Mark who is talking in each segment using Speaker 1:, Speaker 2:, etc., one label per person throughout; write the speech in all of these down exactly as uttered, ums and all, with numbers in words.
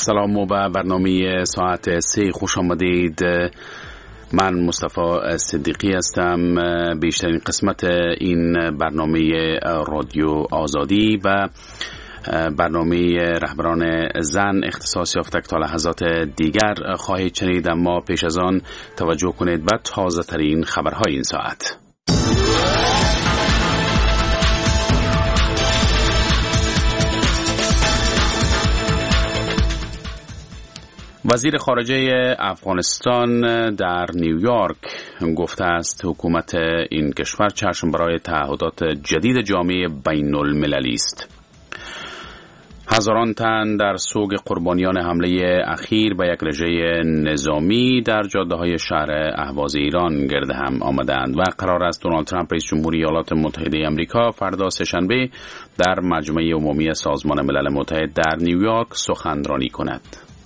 Speaker 1: سلام و به برنامه ساعت سه خوش آمدید. من مصطفی صدیقی هستم. بیشترین قسمت این برنامه رادیو آزادی و برنامه رهبران زن اختصاص یافته تا لحظات دیگر خواهید شنید، اما پیش از آن توجه کنید به تازه ترین خبرهای این ساعت. وزیر خارجه افغانستان در نیویورک گفته است حکومت این کشور چشم برای تعهدات جدید جامعه بین المللی است. هزاران تن در سوگ قربانیان حمله اخیر به یک رژه نظامی در جاده‌های شهر اهواز ایران گرد هم آمدند و قرار است دونالد ترامپ رئیس جمهوری ایالات متحده آمریکا فردا سه‌شنبه در مجمع عمومی سازمان ملل متحد در نیویورک سخنرانی کند.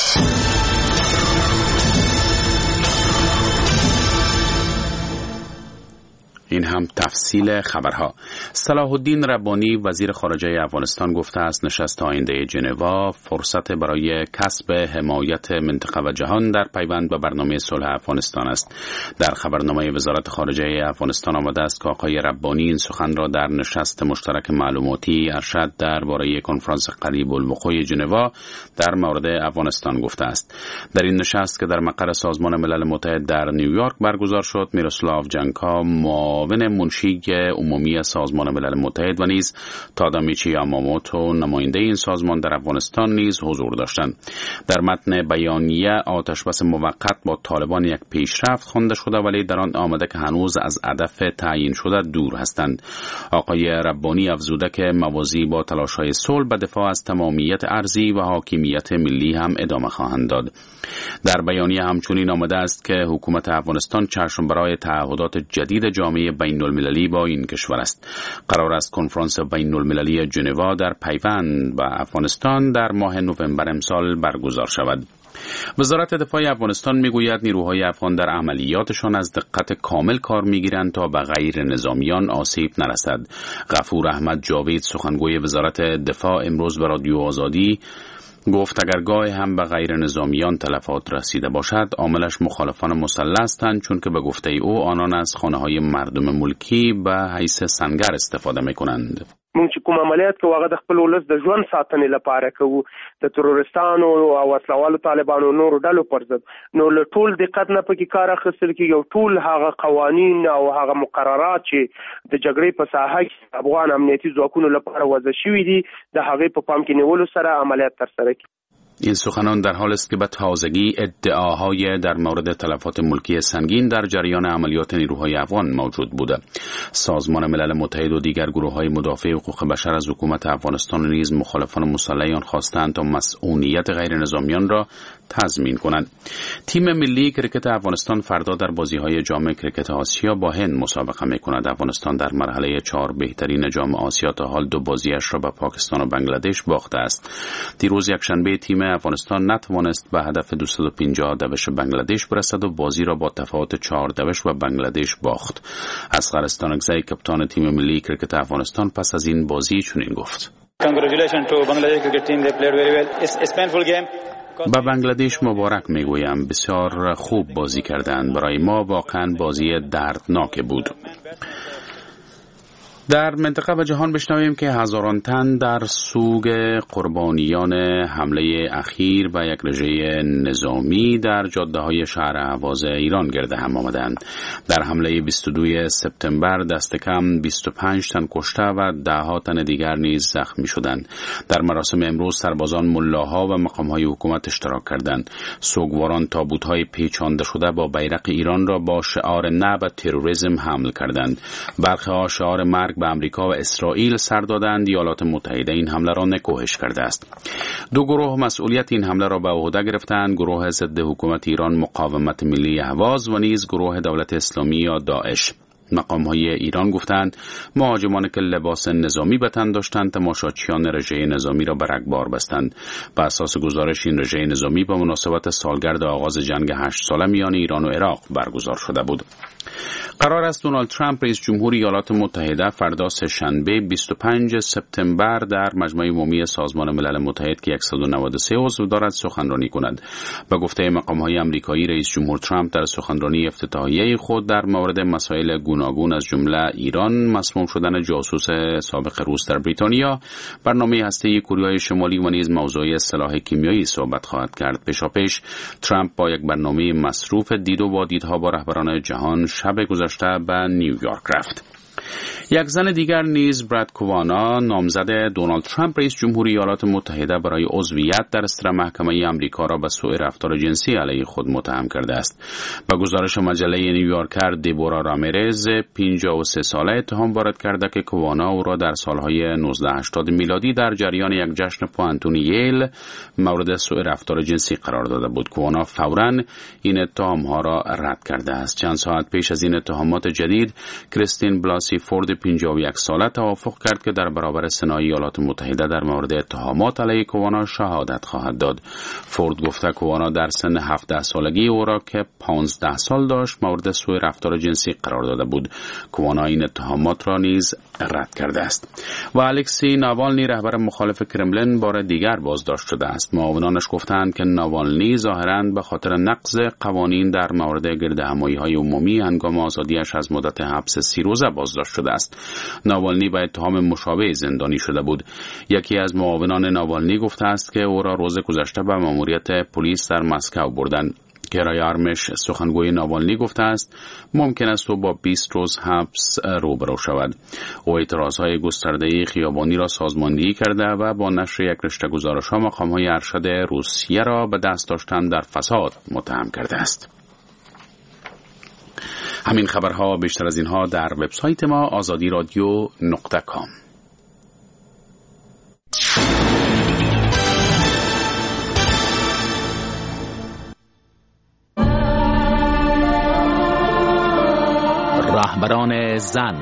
Speaker 1: این هم تفصیل خبرها. صلاح الدین ربانی وزیر خارجه افغانستان گفته است نشست آینده ژنوا فرصت برای کسب حمایت منطقه و جهان در پیوند به برنامه صلح افغانستان است. در خبرنامه وزارت خارجه افغانستان آمده است که آقای ربانی این سخن را در نشست مشترک معلوماتی ارشد درباره کنفرانس قریب الوقوع ژنوا در مورد افغانستان گفته است. در این نشست که در مقر سازمان ملل متحد در نیویورک برگزار شد، میروسلاو جنکا معاون منشی عمومی سازمان ملل متحد و نیز تادامیچی یاماموتو نماینده این سازمان در افغانستان نیز حضور داشتند. در متن بیانیه آتشبس موقت با طالبان یک پیشرفت خوانده شده، ولی در آن آمده که هنوز از هدف تعیین شده دور هستند. آقای ربانی افزوده که موازی با تلاش‌های صلح به دفاع از تمامیت ارضی و حاکمیت ملی هم ادامه خواهند داد. در بیانیه همچنین آمده است که حکومت افغانستان چشم برای تعهدات جدید جامعه بین المللی با این کشور است. قرار است کنفرانس بین المللی ژنوا در پیوند با افغانستان در ماه نوامبر امسال برگزار شود. وزارت دفاع افغانستان میگوید نیروهای افغان در عملیاتشان از دقت کامل کار میگیرند تا به غیر نظامیان آسیب نرسد. غفور احمد جاوید سخنگوی وزارت دفاع امروز به رادیو آزادی گفت اگر گاه هم به غیر نظامیان تلفات رسیده باشد عاملش مخالفان مسلح هستند، چون که به گفته او آنان از خانه‌های مردم ملکی به حیث سنگر استفاده می‌کنند.
Speaker 2: مونږ چې کوم عملیات کوو هغه د خپل ولس د ژوند ساتنې لپاره کوو، د تروریستانو او وسلوالو طالبانو نورو ډلو پر ضد. نو له ټول دقت نه پکې کار اخیستل کېږي او ټول هغه قوانین او هغه مقررات چې د جګړې په ساحه کې افغان امنیتي ځواکونو لپاره وضع شوي دي د هغې په پام کې نیولو سره عملیات ترسره کړي.
Speaker 1: این سخنان در حال است که به تازگی ادعاهای در مورد تلفات ملکی سنگین در جریان عملیات نیروهای افغان موجود بوده. سازمان ملل متحد و دیگر گروه‌های مدافع حقوق بشر از حکومت افغانستان نیز مخالفان مسلح آن خواستند تا مسئولیت غیر نظامیان را تضمین کنند. تیم ملی کرکت افغانستان فردا در بازی‌های جام کرکت آسیا با هند مسابقه می‌کند. افغانستان در مرحله چهار بهترین جام آسیا تا حال دو بازیش را به پاکستان و بنگلادش باخته است. دیروز یکشنبه تیم افغانستان نتوانست به هدف دویست و پنجاه دوش بنگلادش برسد و بازی را با تفاوت چهار دوش و بنگلادش باخت. اصغر استانکزی کاپیتان تیم ملی کرکت افغانستان پس از این بازی چنین گفت:
Speaker 3: Congratulations to Bangladesh cricket team. They played very well. It's a painful game.
Speaker 1: به بنگلادش مبارک میگویم، بسیار خوب بازی کردند. برای ما واقعا بازی دردناک بود. در منطقه و جهان بشنویم که هزاران تن در سوگ قربانیان حمله اخیر و یک رژه نظامی در جاده‌های شهر اهواز ایران گرد هم آمدند. در حمله بیست و دوم سپتامبر دست کم بیست و پنج تن کشته و ده ها تن دیگر نیز زخمی شدند. در مراسم امروز سربازان، ملاها و مقام‌های حکومت اشتراک کردند. سوگواران تابوت‌های پیچانده شده با بیرق ایران را با شعار نه به تروریسم حمل کردند. برخی‌ها شعار مرگ به امریکا و اسرائیل سر دادند. ایالات متحده این حمله را نکوهش کرده است. دو گروه مسئولیت این حمله را به عهده گرفتند: گروه ضد حکومت ایران مقاومت ملی اهواز و نیز گروه دولت اسلامی یا داعش. مقام‌های ایران گفتند مهاجمان که لباس نظامی به تن داشتند تماشاچیان رژه نظامی را به رگبار بستند. بر اساس گزارش این رژه نظامی به مناسبت سالگرد آغاز جنگ هشت ساله میان ایران و عراق برگزار شده بود. قرار است دونالد ترامپ رئیس جمهور ایالات متحده فردا سه‌شنبه بیست و پنجم سپتامبر در مجمع عمومی سازمان ملل متحد که صد و نود و سه عضو دارد سخنرانی کند. به گفته مقام‌های آمریکایی، رئیس جمهور ترامپ در سخنرانی افتتاحیه خود در مورد مسائل گوناگون از جمله ایران، مسموم شدن جاسوس سابق روس در بریتانیا، برنامه هسته‌ای کره شمالی و نیز موضوع سلاح کیمیایی صحبت خواهد کرد. پیشاپیش ترامپ با یک برنامه مصروف دید و واردها با رهبران جهان شب گذشته به نیویورک رفت. یک زن دیگر نیز، براد کوانا، نامزد دونالد ترامپ رئیس جمهور ایالات متحده برای عضویت در استر محکمه آمریکا را به سوء رفتار جنسی علیه خود متهم کرده است. به گزارش مجله نیویورکر، دیبورا رامیرز، پنجاه و سه ساله، اتهام وارد کرده که کوانا او را در سالهای نوزده هشتاد میلادی در جریان یک جشن پوانتون ییل مورد سوء رفتار جنسی قرار داده بود. کوانا فوراً این اتهام‌ها را رد کرده است. چند ساعت پیش از این اتهامات جدید، کریستین بلاسی فورد پنجاه و یک ساله توافق کرد که در برابر سنای ایالات متحده در مورد اتهامات علیه کوانا شهادت خواهد داد. فورد گفته کوانا در سن هفده سالگی او را که پانزده سال داشت مورد سوء رفتار جنسی قرار داده بود. کوانا این اتهامات را نیز رد کرده است. و الکسی ناوالنی، رهبر مخالف کرملین، بار دیگر بازداشت شده است. معاونانش گفتند که ناوالنی ظاهراً به خاطر نقض قوانین در مورد گردهمایی‌های عمومی هنگام آزادیش از مدت حبس سی روزه بازداشت شده است. ناوالنی با اتهام مشابه زندانی شده بود. یکی از معاونان ناوالنی گفته است که او را روز گذشته به مأموریت پلیس در مسکو بردند. کرای آرمش، سخنگوی ناوالنی، گفته است ممکن است او با بیست روز حبس روبرو شود. او اعتراضهای گسترده خیابانی را سازماندهی کرده و با نشر یک رشته گزارش‌ها مقام‌های ارشد روسیه را به دست داشتن در فساد متهم کرده است. همین خبرها بیشتر از اینها در وبسایت ما آزادی رادیو نقطه کام. رهبران زن.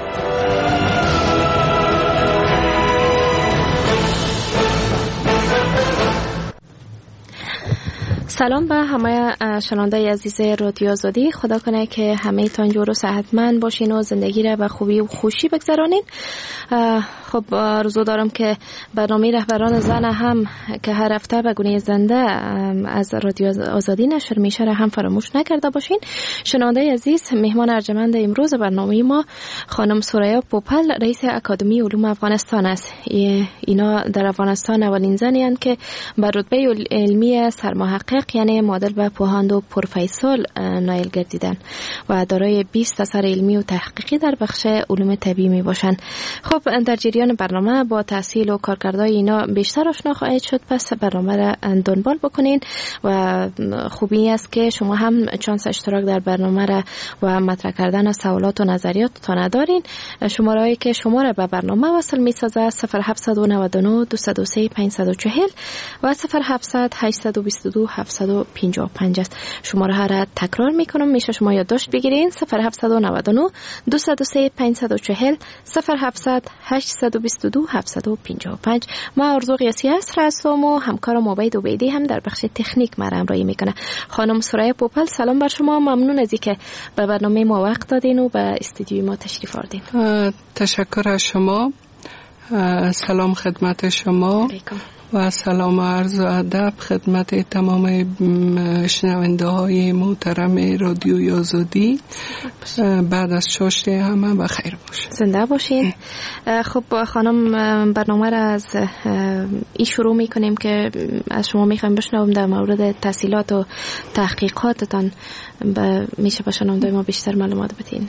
Speaker 4: سلام به همه شنونده عزیز رادیو آزادی. خدا کنه که همه تان جور و صحتمند باشین و زندگی را به خوبی و خوشی بگذرانین. خب آرزو دارم که برنامه رهبران زن هم که هر هفته به گونه زنده از رادیو آزادی نشر میشه را هم فراموش نکرده باشین. شنونده عزیز، مهمان ارجمند امروز برنامه ما خانم سوریا پوپل، رئیس اکادمی علوم افغانستان است. اینا در افغانستان اولین زنی هستند که به رتبه علمی سرمحقق یعنی معادل و پوهاند و پروفسور نایل گردیدن و دارای بیست اثر علمی و تحقیقی در بخش علوم طبیعی می باشند. خب در جریان برنامه با تحصیل و کارکردهای اینا بیشتر آشنا خواهید شد، پس برنامه را دنبال بکنین و خوبی است که شما هم چانس اشتراک در برنامه را و مطرح کردن سوالات و نظریات تا ندارین. شماره‌ای که شما را به برنامه وصل می‌سازه صفر هفتصد و نود و نه دویست و سه پانصد و چهل و صفر هفتصد هشتصد و بیست و دو هفتصد و پنجاه و پنج است. شماره را تکرار میکنم، میشه شما یادداشت بگیرین. صفر هفتصد و نود و نه دویست و سه پانصد و چهل صفر هفتصد هشتصد و بیست و دو هفتصد و پنجاه و پنج. ما آرزو قیاسی هستم و همکارم عبید عبیدی هم در بخش تکنیک ما همراهی میکنه. خانم سوریا پوپل، سلام بر شما. ممنون از اینکه به برنامه ما وقت دادین و به استودیوی ما تشریف آوردین.
Speaker 5: تشکر از شما. سلام خدمت شما و سلام و عرض و ادب خدمت تمام شنونده های محترم رادیوی آزادی. بعد از چاشت همه بخیر باشید،
Speaker 4: زنده باشین. خب خانم، برنامه را از این شروع میکنیم که از شما میخوایم بشنویم در مورد تحصیلات و تحقیقاتتان. میشه به شنونده ما بیشتر معلومات بدین؟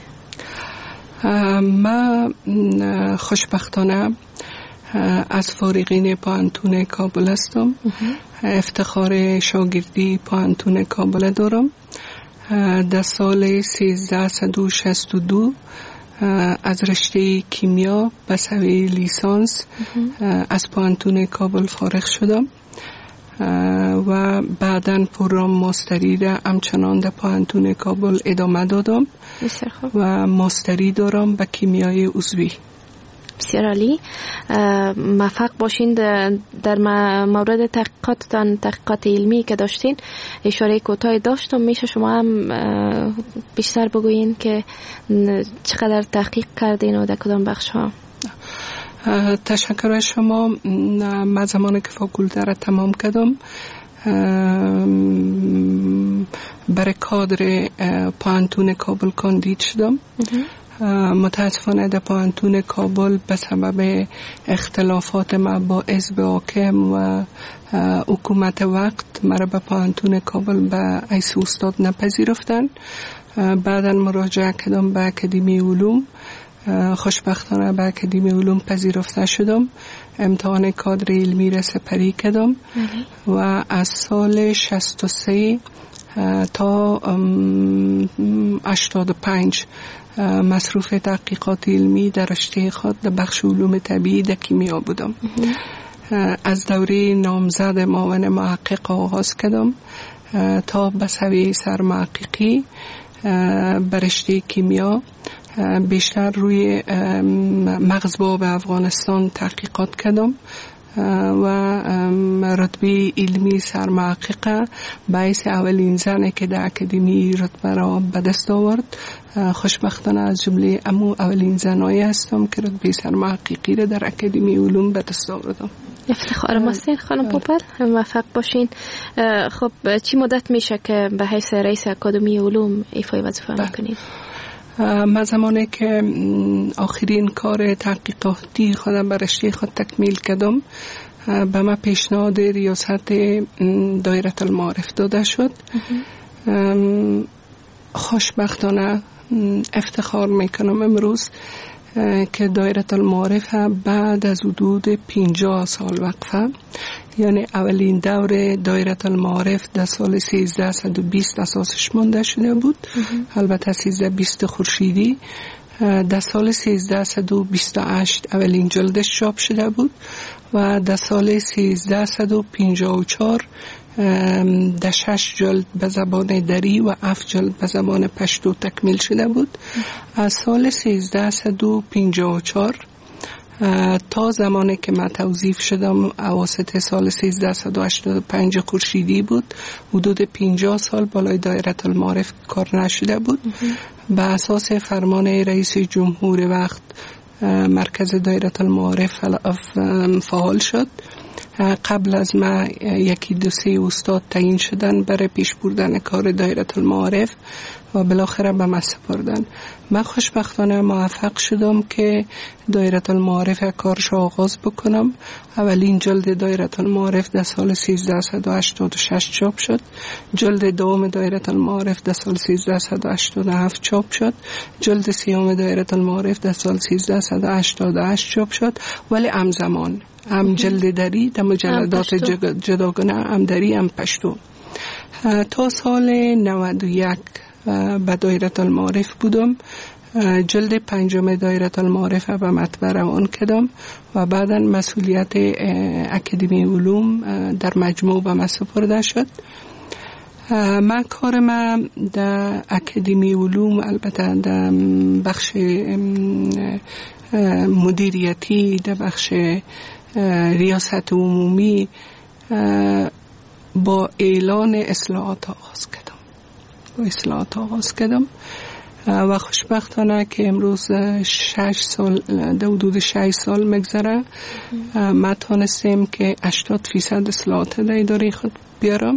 Speaker 5: ما خوشبختانه از فارغین پوهنتون کابل هستم. افتخار شاگردی پوهنتون کابل دارم. در سال سیزده و شصت و دو از رشته کیمیا به سوی لیسانس از پوهنتون کابل فارغ شدم. و بعداً پروگرام ماستری را همچنان در پوهنتون کابل ادامه دادم و ماستری دارم به کیمیای عضوی.
Speaker 4: بسیار عالی، موفق باشین. در مورد تحقیقاتتان، تحقیقات علمی که داشتین اشاره کوتاه داشتم، میشه شما هم بیشتر بگویین که چقدر تحقیق کردین و در کدام بخش ها؟
Speaker 5: تشکر از شما. من زمانی که فاکولته را تمام کردم برای کادر پوهنتون کابل کاندید شدم. متاسفانه در پوهنتون کابل به سبب اختلافات ما با حزب حاکم و حکومت وقت مرا به پوهنتون کابل به حیث استاد نپذیرفتند. بعدا مراجعه کردم به اکادمی علوم، خوشبختانه به اکادمی علوم پذیرفته شدم. امتحان کادر علمی را سپری کردم و از سال شصت و سه تا هشتاد و پنج مصروف تحقیقات علمی در رشته خود در بخش علوم طبیعی در کیمیا بودم. از دوره نامزد معاون محقق آغاز کردم تا به سویه سرمحققی بر رشته کیمیا. بیشتر روی مغزباب افغانستان تحقیقات کردم و رتبه علمی سرمحقق باعث اولین زنی که در اکادمی رتبه را به دست آورد. خوشبختانه از جمله امو اولین زنایی هستم که رتبه سرمحققی را در اکادمی علوم به دست آوردم.
Speaker 4: افتخار ماستین خانم پوپل، موفق باشین. خب چی مدت میشه که به حیث رئیس اکادمی علوم ایفای وظیفه میکنید؟
Speaker 5: من زمانی که آخرین کار تحقیقاتی خودم بر رشته خود تکمیل کردم به من پیشنهاد ریاست دایره المعارف داده شد. خوشبختانه افتخار میکنم امروز که دایره المعارف بعد از حدود پنجاه سال وقفه، یعنی اولین دور دایره المعارف در سال سیزده بیست اساسش مانده شده بود. البته سیزده بیست خورشیدی. در سال سیزده بیست و هشت اولین جلدش چاپ شده بود و در سال سیزده پنجاه و چهار در شش جلد به زبان دری و هفت جلد به زبان پشتو تکمیل شده بود. از سال سیزده پنجاه و چهار تا زمانی که من توظیف شدم اواسط سال سیزده هشتاد و پنج خورشیدی بود، حدود پنجاه سال بالای دایره المعارف کار نشده بود. به اساس فرمان رئیس جمهور وقت مرکز دایره المعارف فعال شد. قبل از ما یکی دو سه استاد تعیین شدن برای پیش بردن کار دایره المعارف و بالاخره به من سپردن. من خوشبختانه موفق شدم که دایره المعارف کارش آغاز بکنم. اولین جلد دایره المعارف در سال سیزده هشتاد و شش چاپ شد. جلد دوم دایره المعارف در سال سیزده هشتاد و هفت چاپ شد. جلد سوم دایره المعارف در سال سیزده هشتاد و هشت چاپ شد. ولی همزمان هم جلد دری در مجلدات جداگانه، هم دری هم پشتو. تا سال نود و یک به دایره المعارف بودم. جلد پنجم دایره المعارف به مطبع روان کردم و بعدا مسئولیت اکادمی علوم در مجموع به من سپرده شد. من کار من در اکادمی علوم، البته در بخش مدیریتی، در بخش ریاست عمومی، با اعلان اصلاحات آغاز کردم. با اصلاحات آغاز کردم و خوشبختانه که امروز شش سال، در حدود شش سال مگذره، من تانستم که هشتاد فیصد اصلاحات در اداره خود بیارم،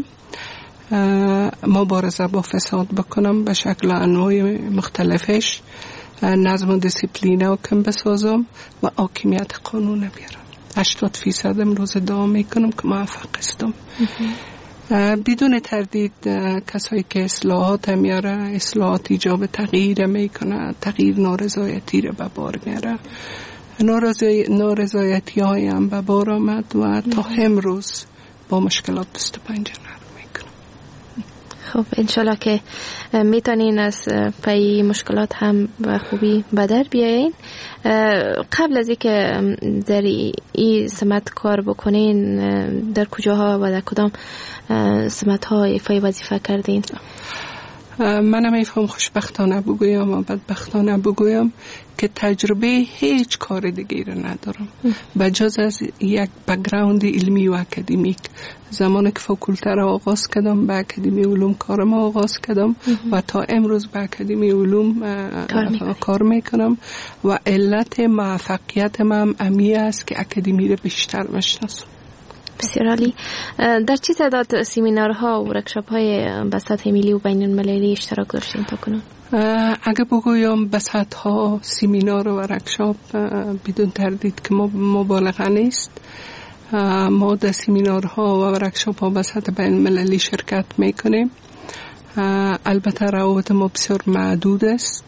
Speaker 5: مبارزه با فساد بکنم به شکل انواع مختلفش، نظم و دیسیپلین حاکم بسازم و حاکمیت قانون بیارم. هشتاد فیصد امروز ادعا میکنم که موفق هستم. بدون تردید کسایی که اصلاحات میاره، اصلاحات ایجاب تغییر میکنه، تغییر نارضایتی رو به بار میاره. نارضایتی های هم به بار آمد و تا امروز با مشکلات دست و پنجه نرم میکنم.
Speaker 4: خب انشالله که میتونین از پای مشکلات هم به خوبی به در بیاین. قبل از اینکه در این سمت کار بکنین در کجاها و در کدام سمت ها ایفای وظیفه کردین؟
Speaker 5: منم ایفام خوشبختانه بگویم و بدبختانه بگویم که تجربه هیچ کار دیگه را ندارم بجز از یک بک‌گراند علمی و اکادمیک. زمانی که فاکولته را آغاز کردم به اکادمی علوم کارم آغاز کردم و تا امروز به اکادمی علوم کار, کار میکنم و علت موفقیت من امیه است که اکادمی را بیشتر میشناسم.
Speaker 4: بسیار عالی. در چه تعداد سمینارها و ورکشاپ های به سطح ملی و بین المللی اشتراک داشتین تا کنون؟
Speaker 5: اگه بگویم به سطح ها سمینار و ورکشاپ بدون تردید که مبالغه نیست. ما در سمینارها و ورکشاپ ها به سطح بین المللی شرکت میکنیم. البته روابط ما بسیار معدود است.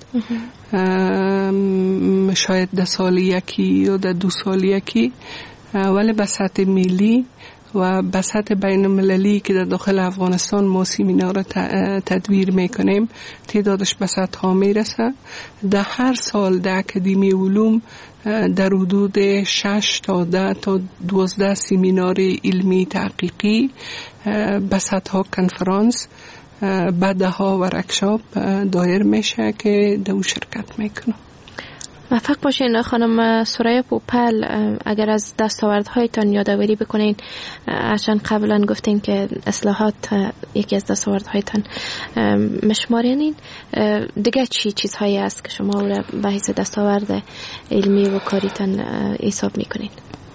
Speaker 5: شاید ده سال یکی یا ده دو سال یکی، ولی به سطح ملی و به سطح بین المللی که در داخل افغانستان ما سمینار تدویر میکنیم تعدادش به صد ها میرسه. در هر سال در اکادمی علوم در حدود شش تا ده تا دوازده سمینار علمی تحقیقی، به صد ها کنفرانس، بعد ها ورکشاپ دایر میشه که در او شرکت میکنم.
Speaker 4: موفق باشین. خانم سریا پوپل، اگر از دستاوردهایتان یادآوری بکنین، عشان قبلا گفتین که اصلاحات یکی از دستاوردهایتان مشمارینین، دیگه چی چیزهایی است که شما را به حیث دستاورد علمی و کاریتان حساب میکنین؟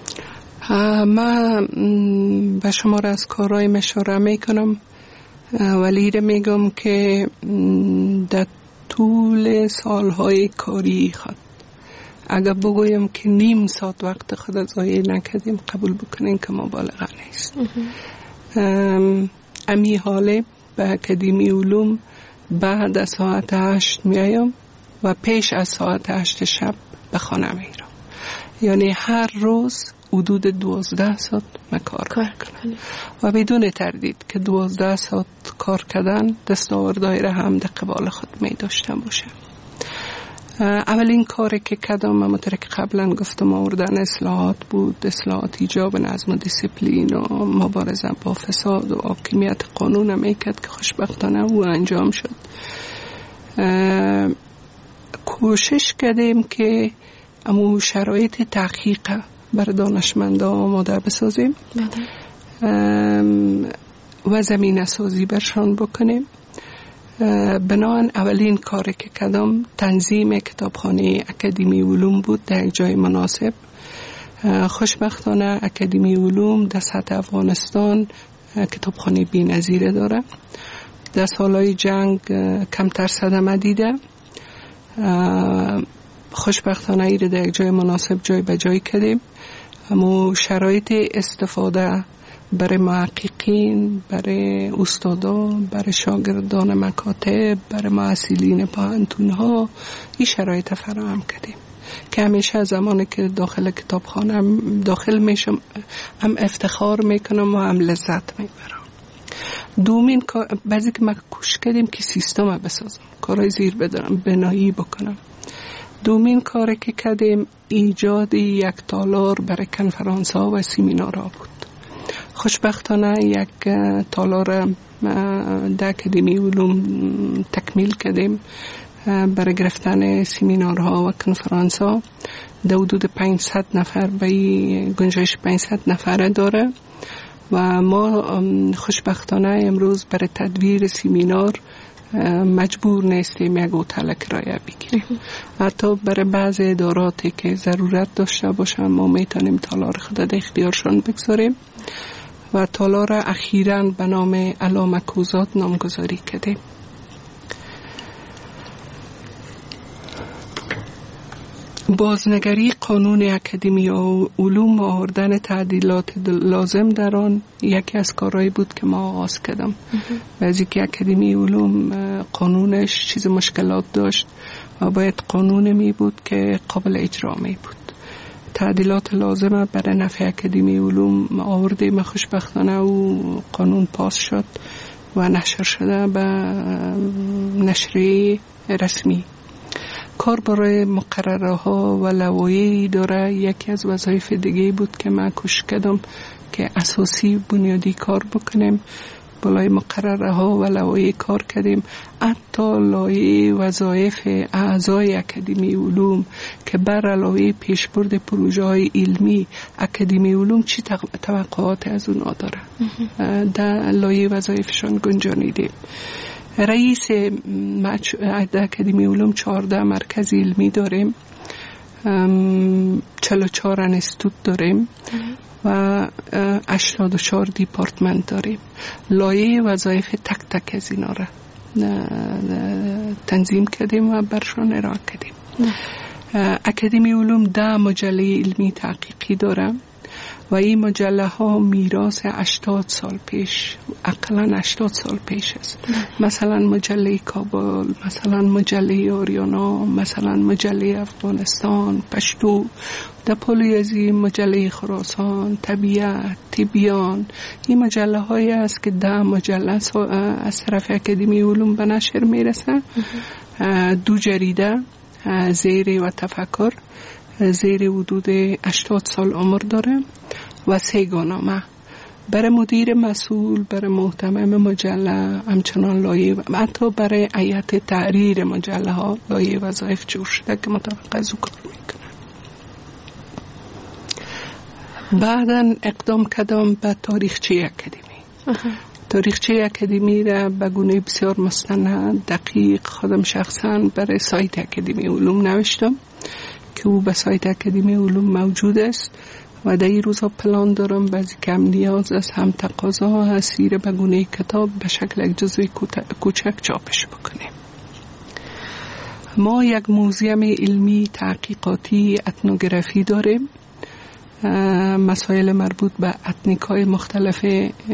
Speaker 5: من به شما را از کارهای مشوره میکنم، ولی را میگم که در طول سالهای کاری خود اگر بگویم که نیم ساعت وقت خود ضایع نکردیم قبول بکنین که مبالغه نیست. امی حاله به اکادمی علوم بعد از ساعت هشت میایم و پیش از ساعت هشت شب به خانه میرم. یعنی هر روز حدود دوازده ساعت من کار میکنم و بدون تردید که دوازده ساعت کار کردن دستاوردهای را هم در قبال خود می داشتم باشه. اولین کاری که کردم همونطور که قبلا گفتم آوردن اصلاحات بود، اصلاحات ایجاب نظم و دیسیپلین و مبارزه با فساد و حاکمیت قانون میکرد که خوشبختانه او انجام شد. کوشش کردیم که امو شرایط تحقیق بر دانشمندان آماده بسازیم و زمینه سازی برشان بکنیم. بنابراین اولین کاری که کردم تنظیم کتابخانه اکادمی علوم بود در یک جای مناسب. خوشبختانه اکادمی علوم در سطح افغانستان کتابخانه بی‌نظیره داره. در سالهای جنگ کمتر صدمه دیده. خوشبختانه ایره در یک جای مناسب جای به جای کردیم. اما شرایط استفاده برای محققین، برای استادان، برای شاگردان مکاتب، برای محصلین پانتونها این شرایط فراهم کردیم که همیشه زمانی که داخل کتابخانه داخل میشم هم افتخار میکنم و هم لذت میبرم. دومین بعضی که ما کوشش کردیم که سیستم بسازم، کارهای زیر بدارم، بنایی بکنم. دومین کاری که کردیم ایجاد یک تالار برای کنفرانس ها و سمینار ها بود. خوشبختانه یک تالار در اکادمی علوم تکمیل کردیم برای گرفتن سمینارها و کنفرانس ها. در حدود پانصد نفر به گنجایش پانصد نفره داره و ما خوشبختانه امروز برای تدویر سمینار مجبور نیستیم یک هتل کرایه بگیریم. حتی برای بعض اداراتی که ضرورت داشته باشن ما میتونیم تالار خود در اختیارشان بگذاریم و تالار اخیراً به نام علامه کوزات نامگذاری کردیم. بازنگری قانون اکادمی علوم و آوردن تعدیلات لازم در آن یکی از کارهایی بود که ما آغاز کردم. بعضی که اکادمی علوم قانونش چیز مشکلات داشت و باید قانون می بود که قابل اجرا می بود. تعدیلات لازمه برای نفع اکادمی علوم آوردیم. خوشبختانه او قانون پاس شد و نشر شده به نشریه رسمی. کار برای مقرره ها و لوایحی داره. یکی از وظایف دیگه بود که من کوشش کردم که اساسی بنیادی کار بکنیم. بالای مقرره ها و لوایح کار کردیم. حتی لایحه وظایف اعضای اکادمی علوم که بر علاوه پیشبرد پروژه های علمی اکادمی علوم چی توقعات از اونها داره در لایحه وظایفشان گنجانیدیم. رئیس اکادمی علوم چهارده مرکز علمی داریم، چهل و چهار انستیتوت داریم و هشتاد و چهار دیپارتمنت داریم. لایحه وظایف تک تک از اینا را تنظیم کردیم و برشان ارائه کردیم. اکادمی علوم ده مجله علمی تحقیقی داره و این مجله ها میراث هشتاد سال پیش، اقلا هشتاد سال پیش است. مثلا مجله کابل، مثلا مجله آریانا، مثلا مجله افغانستان، پشتو، در پولی از این مجله خراسان، طبیعت، تبیان. این مجله هایی است که ده مجله از طرف اکادمی علوم به نشر میرسه. دو جریده، زیر و تفکر، زیر حدود هشتاد سال عمر داره و سه گانامه. برای مدیر مسئول، برای محتمم مجله همچنان لایحه و حتی برای هیئت تحریر مجله ها لایحه وظایف جور شده که مطابق از او کار میکنه. بعدا اقدام کردم به تاریخچه اکادمی. تاریخچه اکادمی را به گونه بسیار مستند دقیق خودم شخصا برای سایت اکادمی علوم نوشتم که او به سایت اکادمی علوم موجود است و در این روزا پلان دارم بعضی کم نیاز است هم تقاضا هست سیر به گونه کتاب به شکل یک جزوه کوچک چاپش بکنیم. ما یک موزیم علمی تحقیقاتی اتنوگرافی داریم. مسائل مربوط به اتنیکای مختلف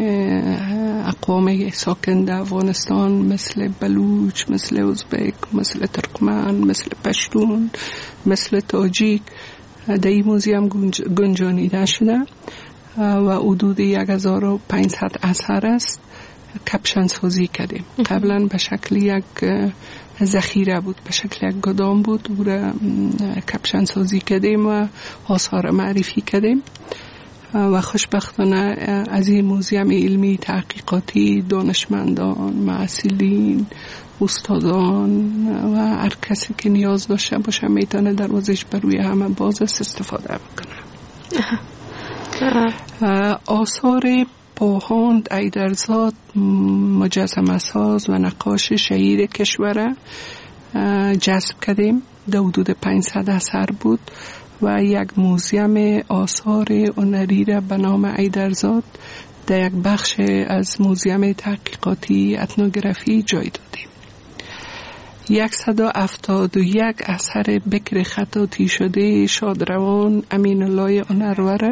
Speaker 5: اقوام ساکن در افغانستان مثل بلوچ، مثل ازبک، مثل ترکمن، مثل پشتون، مثل تاجیک در این موزیم گنجانیده شده و حدود یک هزار و پانصد اثر است. کپشن سازی کردیم. قبلا به شکل یک ذخیره بود، به شکل یک گدام بود، او را کپشن سازی کردیم و آثار معرفی کردیم و خوشبختانه از این موزیم علمی تحقیقاتی دانشمندان، محصلین، استادان و هر کسی که نیاز داشته باشه میتونه دروازش بر روی همه باز است استفاده بکنه. آثار پوهاند ایدرزاد مجسمه ساز و نقاش شهیر کشور جذب کردیم. در حدود پانصد اثر بود و یک موزیم آثار هنری را به نام ایدرزاد در یک بخش از موزیم تحقیقاتی اتنوگرافی جای دادیم. صد و هفتاد و یک اثر بکر خطاطی شده شادروان امین الله هنروره.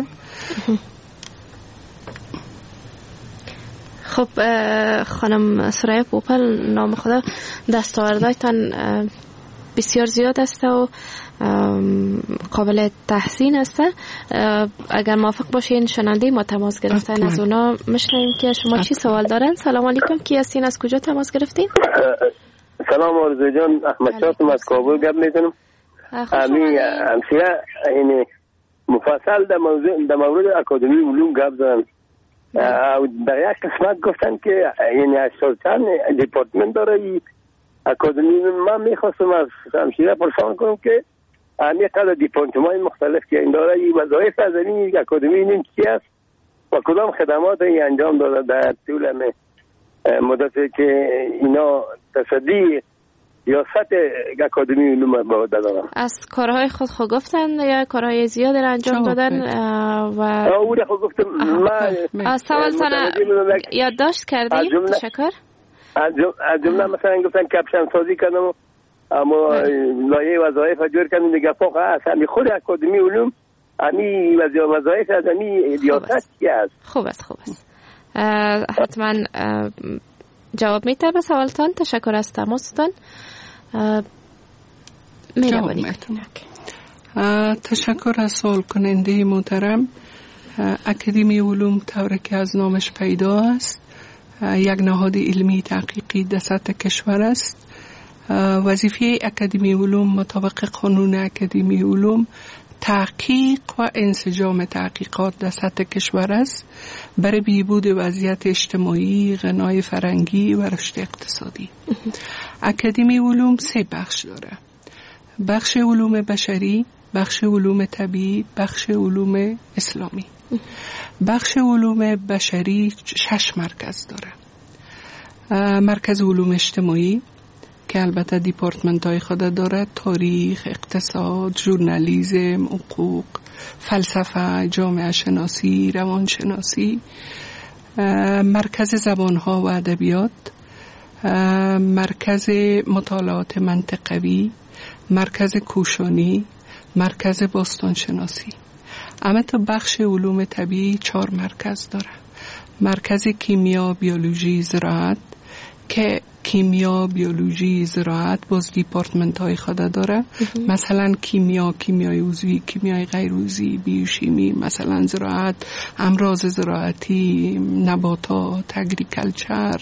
Speaker 4: خب خانم سرای پوپل، نام خدا، دستاوردهایتان بسیار زیاد است و قابل تحسین است. اگر موافق باشین شنونده ما تماس گرفتن از اونا میشنویم که شما چی سوال دارن. سلام علیکم، کی هستین؟ از کجا تماس گرفتین؟
Speaker 6: سلام آرزو جان، احمد شاه از کابل گپ میزنم. امی امسیه این مفصل در موضوع در مورد اکادمی علوم گپ زدن. در یک قسمت گفتن که یعنی هشتاد چند دیپارتمنت داره ای اکادمی. من میخواستم از همشیره پرسان کنم که همی قدر دیپارتمان های مختلف که این داره ای وظایف از این اکادمی این چی است و کدام خدمات ای انجام داده در طول مدتی که اینا تصدی یا سطح اکادمی علوم باید دادن.
Speaker 4: از کارهای خود خود گفتن یا کارهای زیاد را انجام دادن و
Speaker 6: اولی خود گفتم.
Speaker 4: من سوال تانه یادداشت کردیم. تشکر.
Speaker 6: از جمله مثلا گفتن کپشن سازی کردم اما لایحه وظایف جور کردم دیگه فوق هست همی خود اکادمی علوم همی وظایف از همی ریاست چی است.
Speaker 4: خوب است خوب است. حتما جواب میده به سوالتان. تشکر از تماستان.
Speaker 5: مهربانی تشکر از سوال کننده محترم. اکادمی علوم طوری که از نامش پیدا است یک نهاد علمی تحقیقی در سطح کشور است. وظیفه اکادمی علوم مطابق قانون اکادمی علوم تحقیق و انسجام تحقیقات در سطح کشور است برای بهبود وضعیت اجتماعی، غنای فرهنگی و رشد اقتصادی. اکادمی علوم سه بخش داره: بخش علوم بشری، بخش علوم طبیعی، بخش علوم اسلامی. بخش علوم بشری شش مرکز داره: مرکز علوم اجتماعی که البته دیپارتمنت های خود داره: تاریخ، اقتصاد، ژورنالیسم، حقوق، فلسفه، جامعه شناسی، روان شناسی. مرکز زبان ها و ادبیات، مرکز مطالعات منطقوی، مرکز کوشانی، مرکز باستان شناسی. اما تا بخش علوم طبیعی چهار مرکز داره: مرکز کیمیا، بیولوژی، زراعت که کیمیا، بیولوژی، زراعت باز دیپارتمنت های خود داره. مثلا کیمیا، کیمیای عضوی، کیمیای غیر عضوی، بیوشیمی. مثلا زراعت، امراض زراعتی، نباتات، اگریکلچر،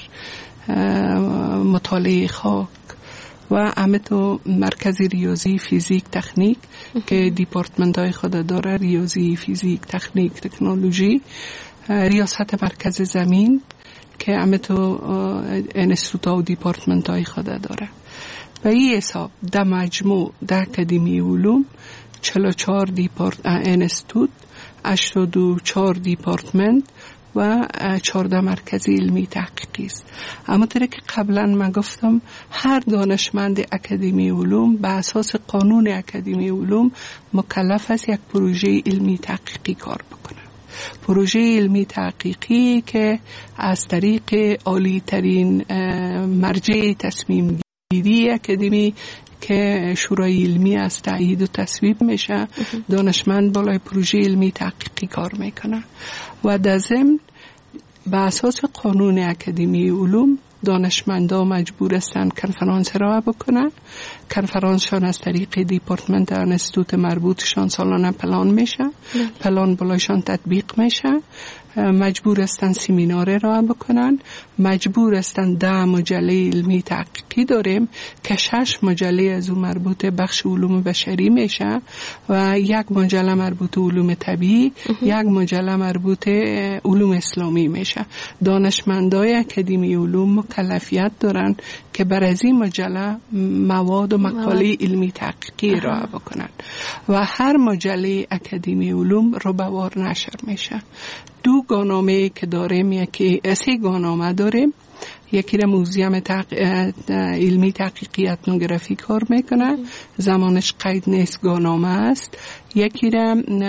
Speaker 5: مطالعه خاک. و همه تو مرکز ریاضی، فیزیک، تکنیک که دیپارتمنت های خود داره: ریاضی، فیزیک، تکنیک، تکنولوژی. ریاست مرکز زمین که همه تو انستیتوت و دیپارتمنت های خود داره. و این حساب در مجموع در اکادمی علوم چهل و چهار دیپارت انستیتوت، هشتاد و چهار دیپارتمنت و چهارده مرکز علمی تحقیقی است. اما طوری که قبلا من گفتم، هر دانشمند اکادمی علوم به اساس قانون اکادمی علوم مکلف است یک پروژه علمی تحقیقی کار بکنه. پروژه علمی تحقیقی که از طریق عالی ترین مرجع تصمیم گیری اکادمی که شورای علمی از تایید و تصویب میشه، دانشمند بالای پروژه علمی تحقیقی کار میکنه. و در ضمن به اساس قانون اکادمی علوم دانشمندان مجبور هستند کنفرانس را بکنن. کنفرانسشان از طریق دیپارتمنت انستیتوت مربوطشان سالانه پلان میشه، پلان بالایشان تطبیق میشه. مجبور هستند سمینار را بکنن، مجبور هستند ده مجله علمی تحقیقی داریم که شش مجله از اون مربوط بخش علوم بشری میشه و یک مجله مربوط علوم طبیعی، یک مجله مربوط علوم اسلامی میشه. دانشمندای اکادمی علوم مکلفیت دارن که بر از این مجله مواد و مقاله علمی تحقیقی را بکنن و هر مجله اکادمی علوم ربوار نشر میشه. دو گانامه که داریم، یکی سه گانامه داریم. یکی را موزیم تق... علمی تحقیقی اتنوگرافی کار میکنه، زمانش قید نیست، گانامه است. یکی را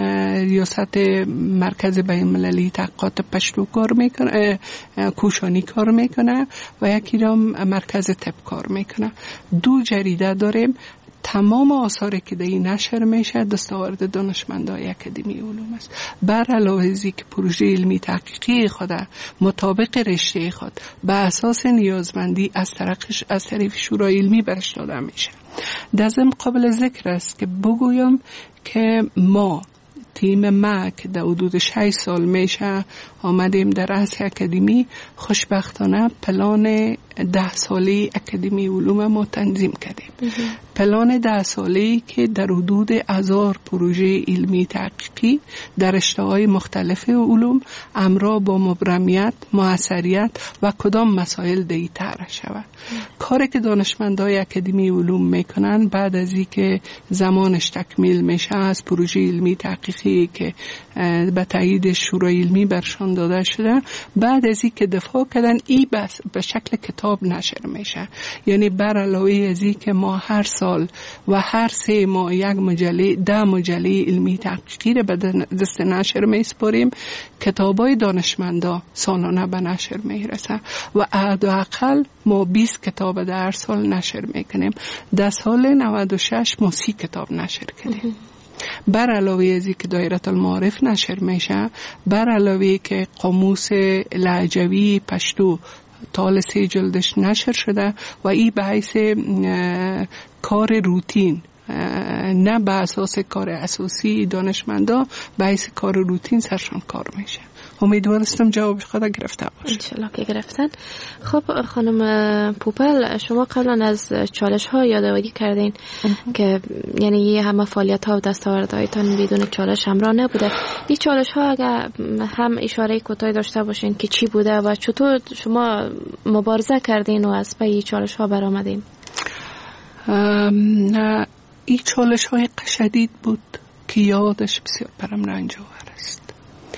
Speaker 5: ریاست مرکز بین‌المللی تحقیقات پشتو کار میکنه، کوشانی کار میکنه و یکی را مرکز طب کار میکنه. دو جریده داریم. تمام آثاری که در این نشر میشه دستاورد دانشمندان اکادمی علوم است. بر علاوه از اینکه پروژه علمی تحقیقی خود مطابق رشته خود به اساس نیازمندی از طرف از طریق شورای علمی برش داده میشه. در ضمن قابل ذکر است که بگویم که ما تیم ما که در حدود شش سال میشه آمدیم در رأس اکادمی، خوشبختانه پلان ده ساله اکادمی علوم ما تنظیم کردیم. پلان ده ساله که در حدود هزار پروژه علمی تحقیقی در رشته‌های مختلف علوم همراه با مبرمیت، موثریت و کدام مسائل دی‌تر شود. کاری که دانشمندای اکادمی علوم میکنن بعد از اینکه زمانش تکمیل میشه از پروژه علمی تحقیقی که به تایید شورای علمی برشان داده شده، بعد از اینکه دفاع کردن این به شکل کتاب نشر میشه. یعنی بر علاوه از اینکه ما هر سال و هر سه ماه یک مجله ده مجله علمی تحقیقی را به دست نشر میسپاریم، کتابای دانشمندا سالانه به نشر میرسه و حداقل ما بیست کتاب در سال نشر میکنیم. در سال نود و شش ما سی کتاب نشر کردیم. بر علاوه از اینکه دایره المعارف نشر میشه، بر علاوه که قاموس لهجوی پشتو تال سه جلدش نشر شده و این به حیث کار روتین، نه به اساس کار اساسی دانشمندا، به حیث کار روتین سرشان کار میشه. امیدوارستم جواب خود گرفته باشه.
Speaker 4: انشالله که گرفتن. خب خانم پوپل، شما قبلا از چالش ها یادآوری کردین که یعنی یه همه فعالیت ها و دستاوردهایتان بدون چالش همراه نبوده. این چالش ها اگر هم اشاره کوتاهی داشته باشین که چی بوده و چطور شما مبارزه کردین و از پی چالش ها برآمدین؟
Speaker 5: این چالش های شدید بود که یادش بسیار برام رنجاور است.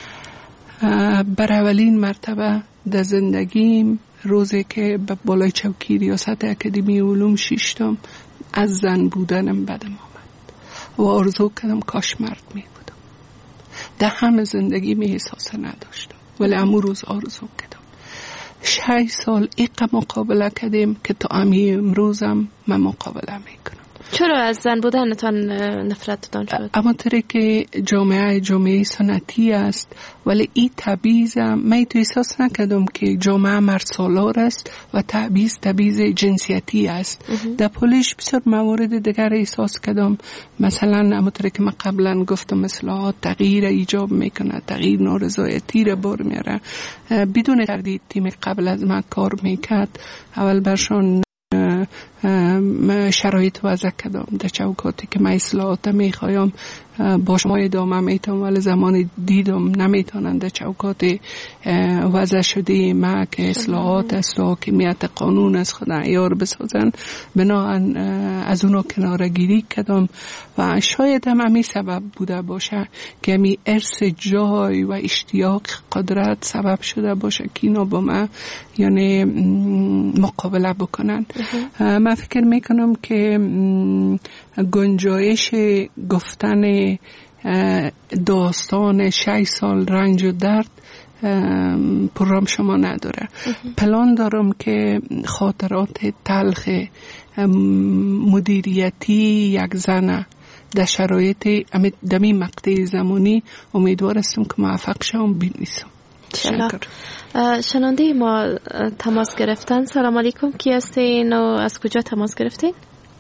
Speaker 5: بر اولین مرتبه در زندگیم روزی که به بالای چوکی ریاست اکادمی علوم شیشتم از زن بودنم بدم آمد و آرزو کردم کاش مرد می بودم. در همه زندگی می احساس نداشتم ولی امو روز آرزو کردم. شش سال ایقا مقابله کردیم که تا امی امروزم من مقابله می کنم.
Speaker 4: چرا از زن بودنتان نفرتتان شد؟
Speaker 5: اما طوری که جامعه جامعه سنتی است ولی این تبعیض من تو احساس نکردم که جامعه مرد سالار است و تبعیض تبعیض جنسیتی است. در پولیش بسیار موارد دیگر احساس کردم، مثلا اما طوری که من قبلا گفتم اصلاحات تغییر ایجاب میکنه، تغییر نارضایتی را بار میاره. بدون تردید تیم قبل از من کار میکرد، اول برشان شرایط وضع کردم در چوکاتی که من اصلاحات میخوایم با شما ادامه میتونم ولی زمان دیدم نمیتونن در چوکات وضع شده ما که اصلاحات است و حاکمیت قانون از خود عیار بسازن، بناهن از اونو کناره گیری کردم و شاید هم همین سبب بوده باشه که همین ارث جای و اشتیاق قدرت سبب شده باشه که اینا با من یعنی مقابله بکنن. من فکر میکنم که گنجایش گفتن داستان شش سال رنج و درد پرام شما نداره. پلان دارم که خاطرات تلخ مدیریتی یک زن در شرایط دمی مقطع زمانی امیدوارستم که موفق شم بینیسم.
Speaker 4: تشکر. شنونده ما تماس گرفتن. سلام علیکم، کی هستین و از کجا تماس گرفتین؟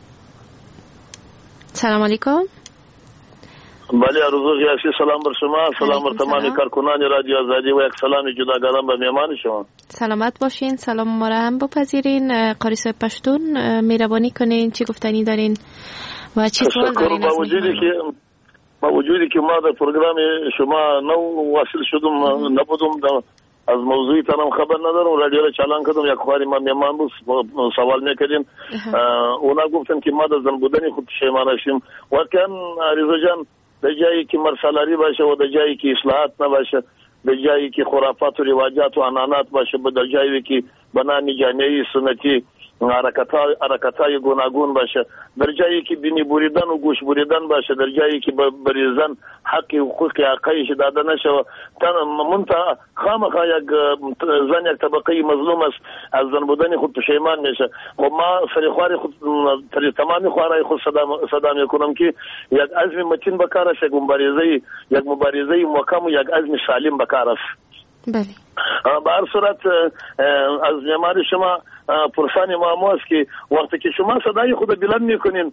Speaker 4: سلام علیکم.
Speaker 7: بله روزو جیاسی، سلام بر شما، سلام بر تمام کارکنان رادیو آزادی و یک سلام جداگانه به مهمان شما.
Speaker 4: سلامت باشین. سلام ما را هم بپذیرین. قاری صاحب پشتون مهربانی کنین، چی گفتنی دارین و چی سوال دارین؟
Speaker 7: با وجودی که با وجودی که ما در پروگرام شما نو واصل شدم نبودم، از موضوعی تنم خبر ندارم، رادیو را چالان کردم، یک خواری ما میمان بود سوال میکردیم، اونا گفتن که ما در زن بودنی خود پشیمان هستیم. واقعا عریضا جان در جایی که مرسلاری باشه و در جایی که اصلاحات نباشه، در جایی که خرافات و رواجات و عنعنات باشه، در جایی که بنامی جامعه سنتی حرکت‌های گوناگون باشه، در جایی که بینی بریدن و گوش بریدن باشه، در جایی که بریزن حق حقوق حقایش داده نشه، تن منتها خامخا یک زن یک طبقه مظلوم است از زن بودن خود پشیمان میشه. خب ما سریخواری خود تمامی خوارای خود صدا میکنم که یک عزم متین بکار است، یک مبارزه یک مبارزه محکم و یک عزم سالم بکار است.
Speaker 4: بله.
Speaker 7: به هر صورت از معمار شما پرسان ما است که وقتی که شما صدای خود بلند میکنین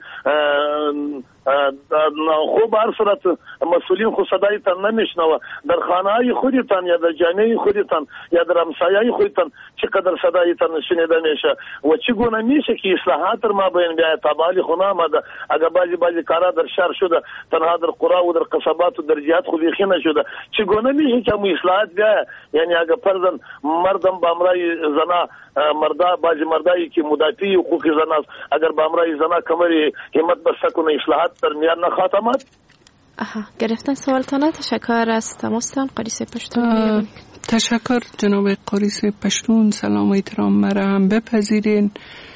Speaker 7: خوب به هر صورت مسئولین خود صدایتان نمیشنوه، در خانه های خودتان یا در جامعه خودتان یا در همسایه خودتان چقدر صدایتان شنیده میشه و چگونه میشه که اصلاحات در ما بین بیاید. تابالی خونه آمده، اگر بعضی بعضی کارا در شهر شده، تنها در قرا و در قصبات و در جهات خود بیخی نشده، چگونه میشه که مو اصلاحات بیاید؟ یعنی اگر فرضاً مردم با امرای زنا مردا بعضی مردایی که مدافع حقوق زن است، اگر با امرای زنا کمری همت بسته کنه اصلاحات در میان نخاتمات.
Speaker 4: آها گرفتن سوالتان. تشکر از تماستان. قاری صاحب پشتون.
Speaker 5: تشکر جناب قاری صاحب پشتون. سلام و احترام مرا هم بپذیرین.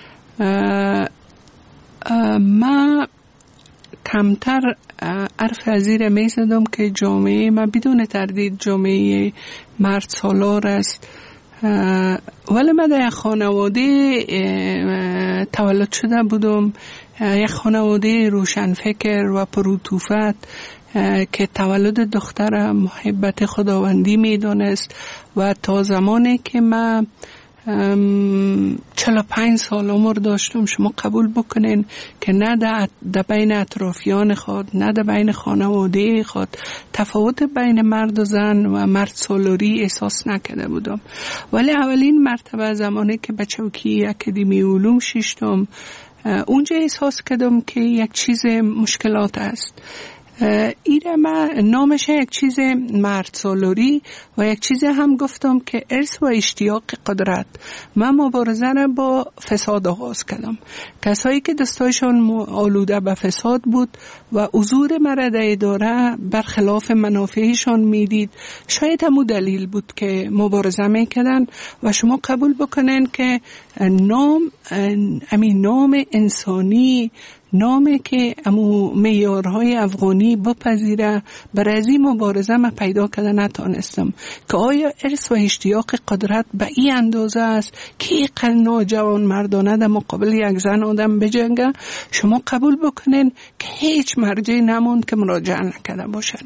Speaker 5: ما کمتر عرف ازیر می زدم که جامعه ما بدون تردید جامعه مرد سالار است، ولی من در یک خانواده تولد شده بودم، یک خانواده روشنفکر و پروتوفت که تولد دختر محبت خداوندی می دانست و تا زمانی که من چهل و پنج سال عمر داشتم. شما قبول بکنین که نه در بین اطرافیان خود، نه در بین خانواده خود تفاوت بین مرد و زن و مرد سالاری احساس نکرده بودم. ولی اولین مرتبه زمانی که به چوکی اکادمی علوم ششتم، اونجا احساس کردم که یک چیز مشکلات است. ایره من نامش یک چیز مرد سالاری و یک چیز هم گفتم که ارث و اشتیاق قدرت. من مبارزه را با فساد آغاز کردم. کسایی که دستایشان آلوده به فساد بود و حضور مرد اداره برخلاف منافعشان میدید، شاید همون دلیل بود که مبارزه میکردن. و شما قبول بکنین که نام امین نام انسانی، نامی که امو معیارهای افغانی بپذیره، برای از این مبارزه من پیدا کرده نتانستم که آیا ارث و اشتیاق قدرت به این اندازه است که این قرن جوان مردانه در مقابل یک زن آدم بجنگه. شما قبول بکنین که هیچ مرجعی نموند که مراجعه نکرده باشن.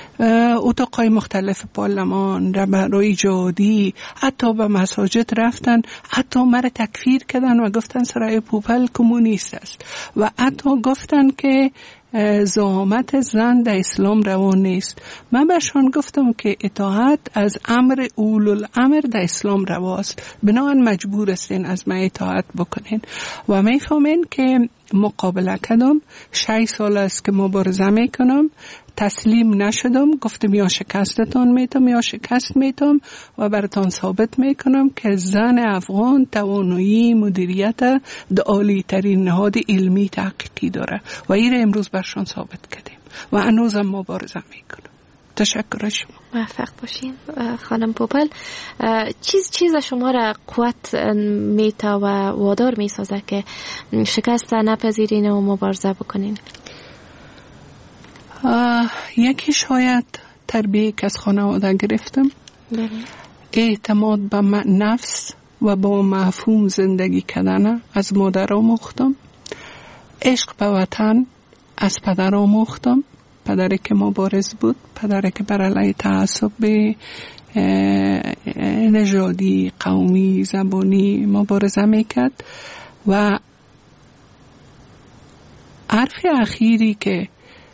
Speaker 5: اتاقای مختلف پارلمان، رهبرای جهادی، حتی به مساجد رفتن، حتی مرا تکفیر کردن و گفتن سرای پوپل کمونیست است و حتی گفتن که زعامت زن در اسلام روان نیست. من برشان گفتم که اطاعت از امر اولو الامر در اسلام رواست، بنابراین مجبور هستین از من اطاعت بکنین. و میفهمین که مقابله کردم. شش سال است که مبارزه میکنم، تسلیم نشدم. گفتم یا شکستتان میتم یا شکست میتم و براتان ثابت میکنم که زن افغان توانایی مدیریت در عالی ترین نهاد علمی تحقیقی داره و این امروز برشان ثابت کردیم و هنوزم مبارزه میکنم. تشکر شما.
Speaker 4: موفق باشین خانم پوپل. چیز چیز شما را قوت میته و وادار میسازه که شکست نپذیرین و مبارزه بکنین؟
Speaker 5: یکی شاید تربیه که از خانواده گرفتم، بله. اعتماد به نفس و با مفهوم زندگی کردن از مادر آموختم. عشق به وطن از پدر آموختم. پدری که مبارز بود، پدری که بر علیه تعصب نژادی، قومی، زبانی مبارزه میکرد. و حرف اخیری که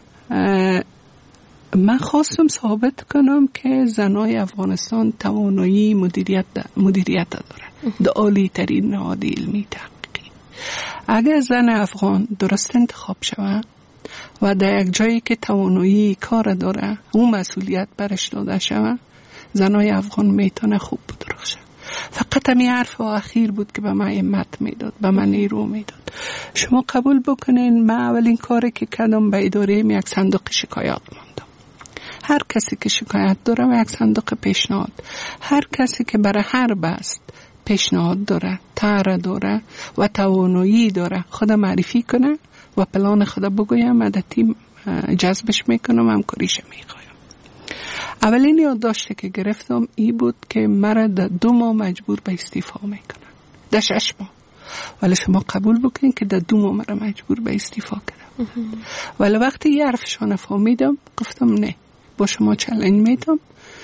Speaker 5: من خواستم ثابت کنم که زنای افغانستان توانایی مدیریت مدیریت داره در عالی ترین نهاد علمی تحقیقی. اگر زن افغان درست انتخاب شود و در یک جایی که توانایی کار داره اون مسئولیت برش داده شود، زنای افغان میتونه خوب بدرخشه. فقط همین حرف اخیر بود که به من همت میداد، به من نیرو میداد. شما قبول بکنین من اولین کاری که کردم به اداره یک صندوق شکایات ماندم. هر کسی که شکایت داره و یک صندوق پیشنهاد، هر کسی که برای هر بست پیشنهاد داره، طرح داره و توانایی داره خود معرفی کنه و پلان خود بگویم، من در تیم جذبش میکنم، همکاریش میخوایم. اولین یادداشتی که گرفتم ای بود که مرا در دو ماه مجبور به استعفا میکنن، در شش ماه. ولی شما قبول بکنید که در دو ماه مرا مجبور به استعفا کردم. ولی وقتی یه حرفشان فهمیدم گفتم نه، با شما چالش میدم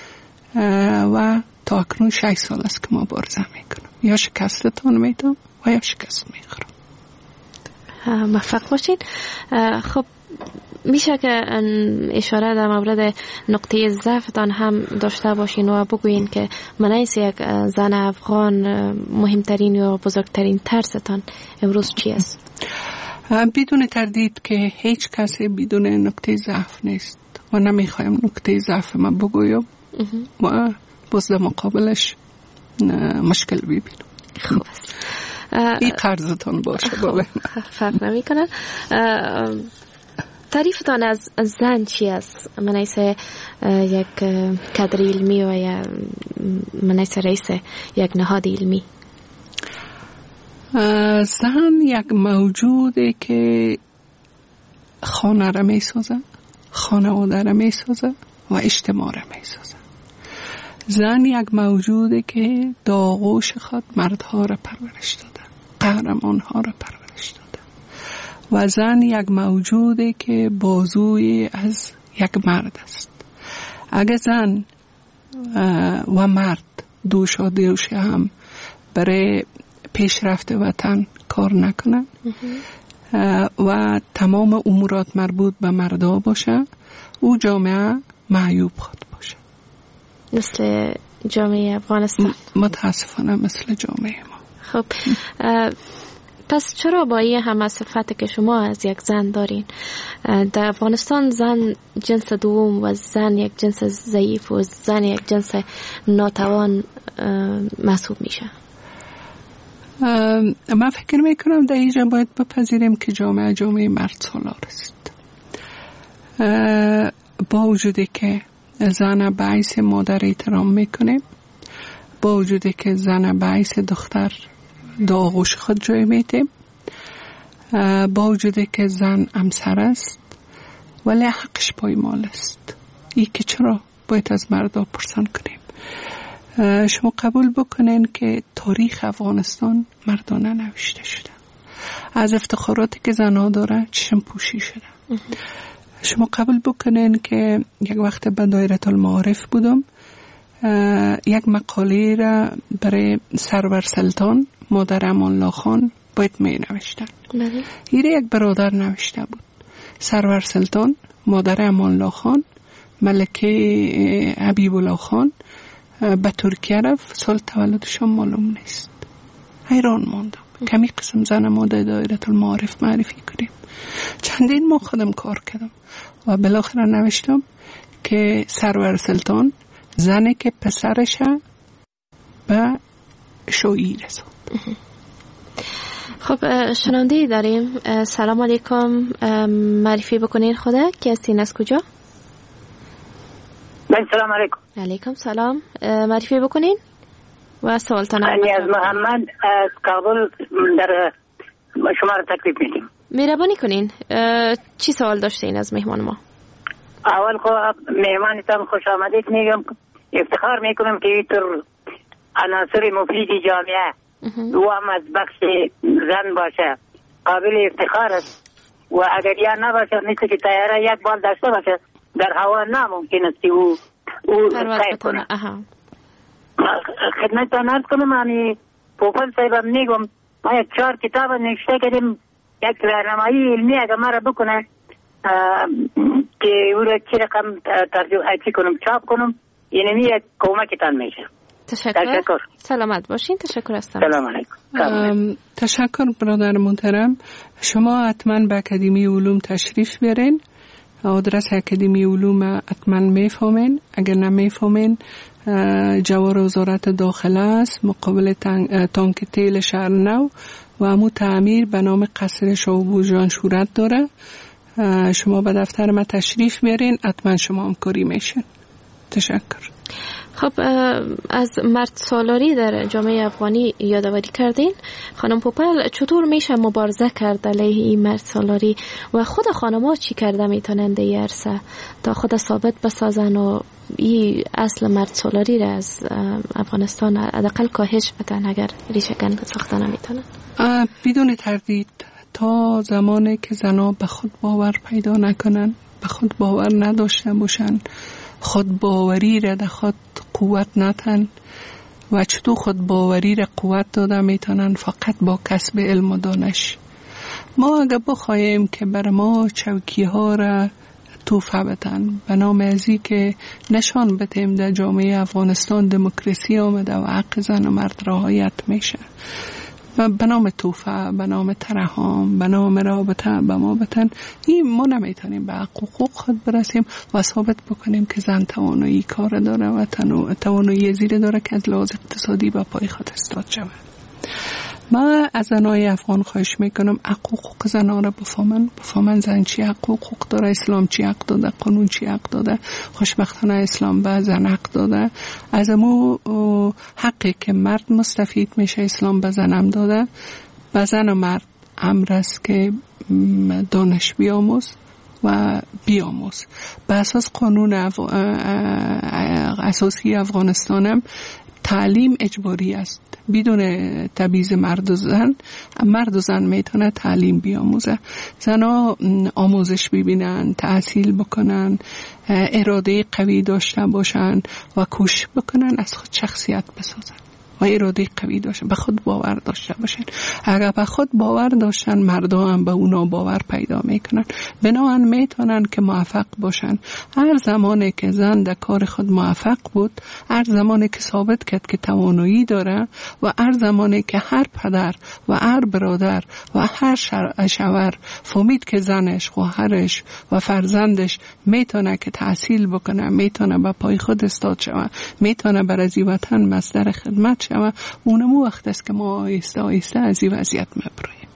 Speaker 5: و تا اکنون شش سال است که مبارزه میکنم. یا شکستتان میدم و یا شکست میخورم.
Speaker 4: موفق باشین. خب میشه که اشاره در مورد نقطه ضعفتان هم داشته باشین و بگوین که منیس یک زن افغان مهمترین یا بزرگترین ترستان امروز چی است؟
Speaker 5: بدون تردید که هیچ کسی بدون نقطه ضعف نیست و نمیخوایم نقطه ضعف من بگویم و باز در مقابلش مشکل ببینم.
Speaker 4: خوب است.
Speaker 5: این قرضتان باشه.
Speaker 4: خب فرق نمی کنه. تعریفتان از زن چی است؟ منیس یک کادر علمی و یا منیس رئیس یک نهاد علمی.
Speaker 5: زن یک موجوده که خانه را می سازه، خانواده را می سازه و اجتماع را می سازه. زن یک موجوده که در آغوش خود مردها را پرورش داده، قهرمانها را پرورش داده. و زن یک موجوده که بازوی از یک مرد است. اگر زن و مرد دوش و دوش هم برای پیشرفت وطن کار نکنه و تمام امورات مربوط به مردا باشه، او جامعه معیوب خود باشه،
Speaker 4: مثل جامعه افغانستان.
Speaker 5: متاسفانه مثل جامعه ما.
Speaker 4: خب پس چرا با این همه صفت که شما از یک زن دارین در افغانستان زن جنس دوم و زن یک جنس ضعیف و زن یک جنس ناتوان محسوب میشه؟
Speaker 5: من فکر میکنم در اینجا باید بپذیریم که جامعه جامعه مرد سالار است. با وجودی که زن به حیث مادر احترام میکنه، با وجودی که زن به حیث دختر در آغوش خود جای میده، با وجودی که زن همسر است، ولی حقش پایمال است. ای که چرا باید از مردا پرسان کنیم؟ شما قبول بکنین که تاریخ افغانستان مردانه نوشته شده. از افتخاراتی که زنها داره چشم پوشی شده. شما قبول بکنین که یک وقت به دایره المعارف بودم، یک مقاله را برای سرور سلطان مادر امان الله خان باید می نوشتن. ایره یک برادر نوشته بود. سرور سلطان مادر امان الله خان ملکه حبیب الله خان به ترکیه رفت، سال تولدشان معلوم نیست. حیران ماندم کمی قسم زن ما در دایره المعارف معرفی کنیم. چندین ماه خودم کار کردم و بالاخره نوشتم که سرور سلطان زنی که پسرش به شویی رساند.
Speaker 4: خب شنونده داریم. سلام علیکم، معرفی بکنین خدا که هستین، از کجا؟
Speaker 8: من سلام علیکم.
Speaker 4: علیکم سلام، معرفی بکنین و سوالتان.
Speaker 8: من از محمد از کابل در شما را تکلیف میدیم.
Speaker 4: مهربانی کنین، چی سوال داشتین از مهمان ما؟
Speaker 8: اول خب مهمانتان خوش آمدید میگم. افتخار میکنم که اینطور عناصر مفید جامعه و هم از بخش زن باشه قابل افتخار است و اگر یا نباشه مثل که تیاره یک بال داشته باشه در هوا ناممکن است او او سعی کنه. خدمتتان عرض کنم همی پوپل صاحبم میگم ما یک چهار کتاب نوشته کردیم، یک راهنمایی علمی اگر مرا بکنه که او را چی رقم ترجمه کنم چاپ کنم، یعنی یک کمکتان میشه.
Speaker 4: تشکر. تشکر. سلامت باشین. تشکر هستم.
Speaker 8: سلام علیکم.
Speaker 5: تشکر برادر محترم. شما حتما به اکادمی علوم تشریف بیارین. آدرس اکادمی علوم حتما میفهمین. اگر نمیفهمین جوار وزارت داخله است مقابل تانک تیل شهر نو و همو تعمیر به نام قصر شاهبوجان صورت داره. شما به دفتر ما تشریف بیارین، حتما شما همکاری میشین. تشکر.
Speaker 4: خب از مرد سالاری در جامعه افغانی یادآوری کردین. خانم پوپل چطور میشه مبارزه کرد علیه این مرد سالاری و خود خانم‌ها چی کرده میتونن در این عرصه تا خود ثابت بسازن و این اصل مرد سالاری را از افغانستان حداقل کاهش بدن اگر ریشه کنده ساخته نمیتونن؟
Speaker 5: بدون تردید تا زمانی که زنها به خود باور پیدا نکنن، به خود باور نداشته باشن، خود باوری را در خود قوت نتن و چطور خود باوری را قوت داده میتونن فقط با کسب علم و دانش. ما اگر بخواهیم که بر ما چوکی ها را توفه بدن به نام ازی که نشان بدیم در جامعه افغانستان دموکراسی آمده و حق زن و مرد رعایت میشه، به نام توفه، به نام ترحم، به نام رابطه به ما بتن، این ما نمیتونیم به حقوق خود برسیم و ثابت بکنیم که زن توانایی کار داره و توانایی زیر داره که از لحاظ اقتصادی به پای خود استاد شود. ما از زنای افغان خواهش میکنم حقوق زنها را بفهمن، بفهمن زن چی حقوق داره، اسلام چی حق داده، قانون چی حق داده. خوشبختانه اسلام به زن حق داده. از امو حقی که مرد مستفید میشه اسلام به زن هم داده. به زن و مرد امر است که دانش بیاموز و بیاموز. به اساس قانون اف... اساسی افغانستان هم تعلیم اجباری است. بدون تبعیض مرد و زن، مرد و زن میتونه تعلیم بیاموزه. زنها آموزش ببینن، تحصیل بکنن، اراده قوی داشته باشن و کوشش بکنن از خود شخصیت بسازن. و اراده قوی داشتن، به خود باور داشته باشن. اگر به خود باور داشتن مردم هم به اونا باور پیدا میکنن، بنابراین میتونن که موفق باشن. هر زمانی که زن در کار خود موفق بود، هر زمانی که ثابت کرد که توانایی داره و هر زمانی که هر پدر و هر برادر و هر شوهر فهمید که زنش، خواهرش و فرزندش میتونه که تحصیل بکنه، میتونه به پای خود استاد شوه، میتونه برای وطن مصدر خدمت شوه، اونمو وقت است که ما آیسته آیسته از این وضعیت میبریم.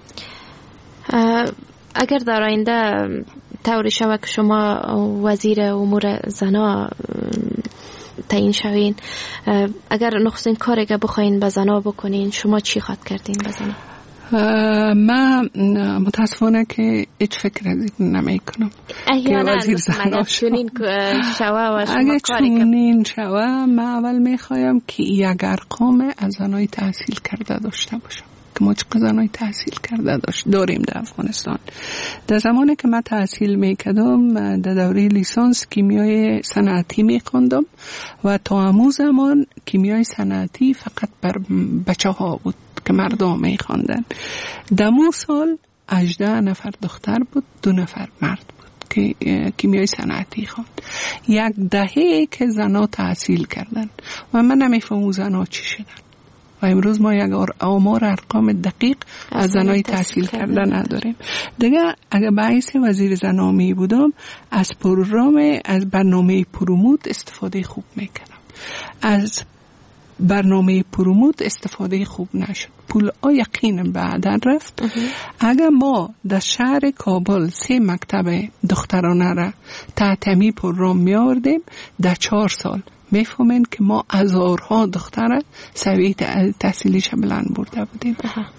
Speaker 4: اگر در آینده طوری شود که شما وزیر امور زنا تعیین شوین، اگر نخستین کاری که بخواین به زنا بکنین، شما چی خواهد کردین به زنا؟
Speaker 5: من متاسفانه که هیچ فکر از این نمی کنم که وزیر زنا
Speaker 4: چونین شوه و شما
Speaker 5: اگه
Speaker 4: کاری
Speaker 5: چونین شوه، من اول می خوایم که یک ارقام از زنای تحصیل کرده داشته باشم که ما چقدر زنای تحصیل کرده داشت داریم در افغانستان. در زمانی که من تحصیل می کردم در دوره لیسانس کیمیای صنعتی می خوندم و تا همون زمان کیمیای صنعتی فقط بر بچه ها بود که مردم می خواندن. دمو سال هجده نفر دختر بود، دو نفر مرد بود که کیمیای صنعتی خواند. یک دهه که زنا تحصیل کردن و من نمیفهمم زنا چی شدن و امروز ما یک آمار ارقام دقیق از زنای تحصیل کردن نداریم. دیگه اگر باعث وزیر زنا می بودم، از پروگرام از برنامه پروموت استفاده خوب میکردم. از برنامه پروموت استفاده خوب نشد، پول ها یقینا بعدن رفت. اگر ما در شهر کابل سه مکتب دخترانه را تحت می پروگرام می آوردیم، در چهار سال میفهمین که ما هزارها دختر سویه تحصیلیش بلند برده بودیم.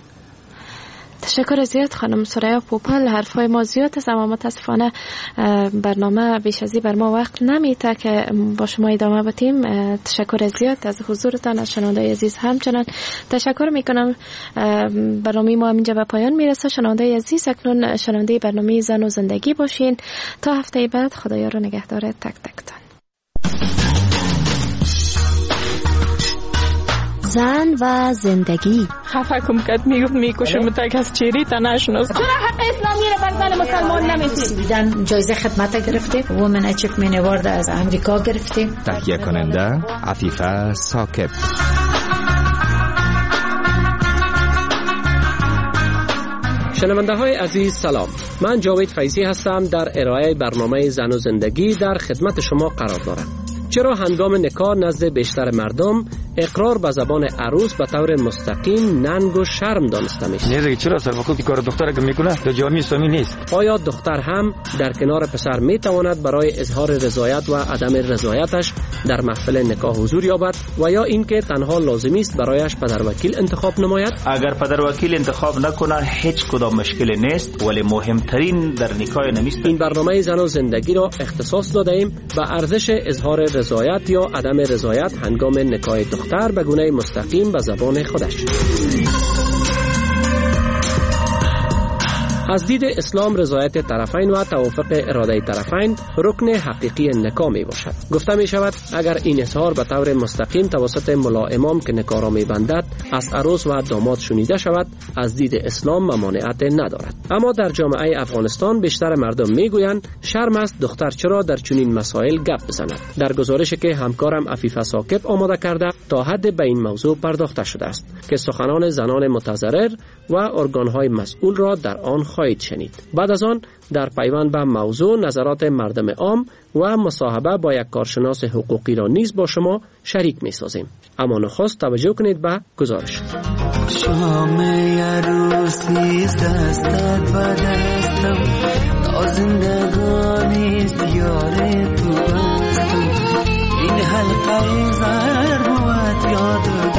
Speaker 4: تشکر زیاد خانم سریا پوپل. حرفای ما زیاد است اما متاسفانه برنامه بیش از این بر ما وقت نمیده که با شما ادامه بدیم. تشکر زیاد از حضورتان، از شنوندگان عزیز همچنان تشکر میکنم. برنامه ما اینجا به پایان میرسه. شنوندگان عزیز اکنون شنونده برنامه زن و زندگی باشین. تا هفته بعد خدایا رو نگهدار تک تکتان.
Speaker 9: زن و زندگی.
Speaker 10: خفه کم کد میگفت میکشم تک از چیری تا نشناس.
Speaker 11: چرا حق اسلامی رو بر زن مسلمان نمیدید؟
Speaker 9: دیدن جایزه خدمت گرفته، وومن اچیومنت اوارد از امریکا گرفته.
Speaker 12: تهیه کننده عفیفه ثاقب.
Speaker 13: شنونده های عزیز سلام، من جاوید فیضی هستم. در ارائه برنامه زن و زندگی در خدمت شما قرار دارم. چرا هنگام نکاح نزد بیشتر مردم اقرار به زبان عروس به طور مستقیم ننگ و شرم دانسته میشه؟
Speaker 14: نه چرا سر وقتی کار دختر که میکنه تو جامعه اسلامی نیست؟
Speaker 13: آیا دختر هم در کنار پسر میتواند برای اظهار رضایت و عدم رضایتش در محفل نکاح حضور یابد و یا اینکه تنها لازمی است برایش پدروکیل انتخاب نماید؟
Speaker 15: اگر پدروکیل انتخاب نکنه هیچ کدام مشکل نیست، ولی مهمترین در نکاح نمیست.
Speaker 13: این برنامه زن و زندگی را اختصاص داده ایم به ارزش اظهار رضایت یا عدم رضایت هنگام نکاح دختر به گونه مستقیم به زبان خودش. از دید اسلام رضایت طرفین و توافق اراده طرفین رکن حقیقی نکاح می باشد. گفته می شود اگر این اظهار به طور مستقیم توسط ملا امام که نکاح را می بندد از عروس و داماد شنیده شود، از دید اسلام ممانعت ندارد. اما در جامعه افغانستان بیشتر مردم می گویند شرم است دختر چرا در چنین مسائل گپ بزند. در گزارشی که همکارم عفیفه ثاقب آماده کرده تا حد به این موضوع پرداخته شده است که سخنان زنان متضرر و ارگان‌های مسئول را در آن خواهید شنید. بعد از آن در پیوند به موضوع نظرات مردم عام و مصاحبه با یک کارشناس حقوقی را نیز با شما شریک می سازیم. اما نخست توجه کنید به گزارش.
Speaker 16: شام عروسی دستت و دستم تا زندگانی دیار تو بستم این حلقه زر بود یادگار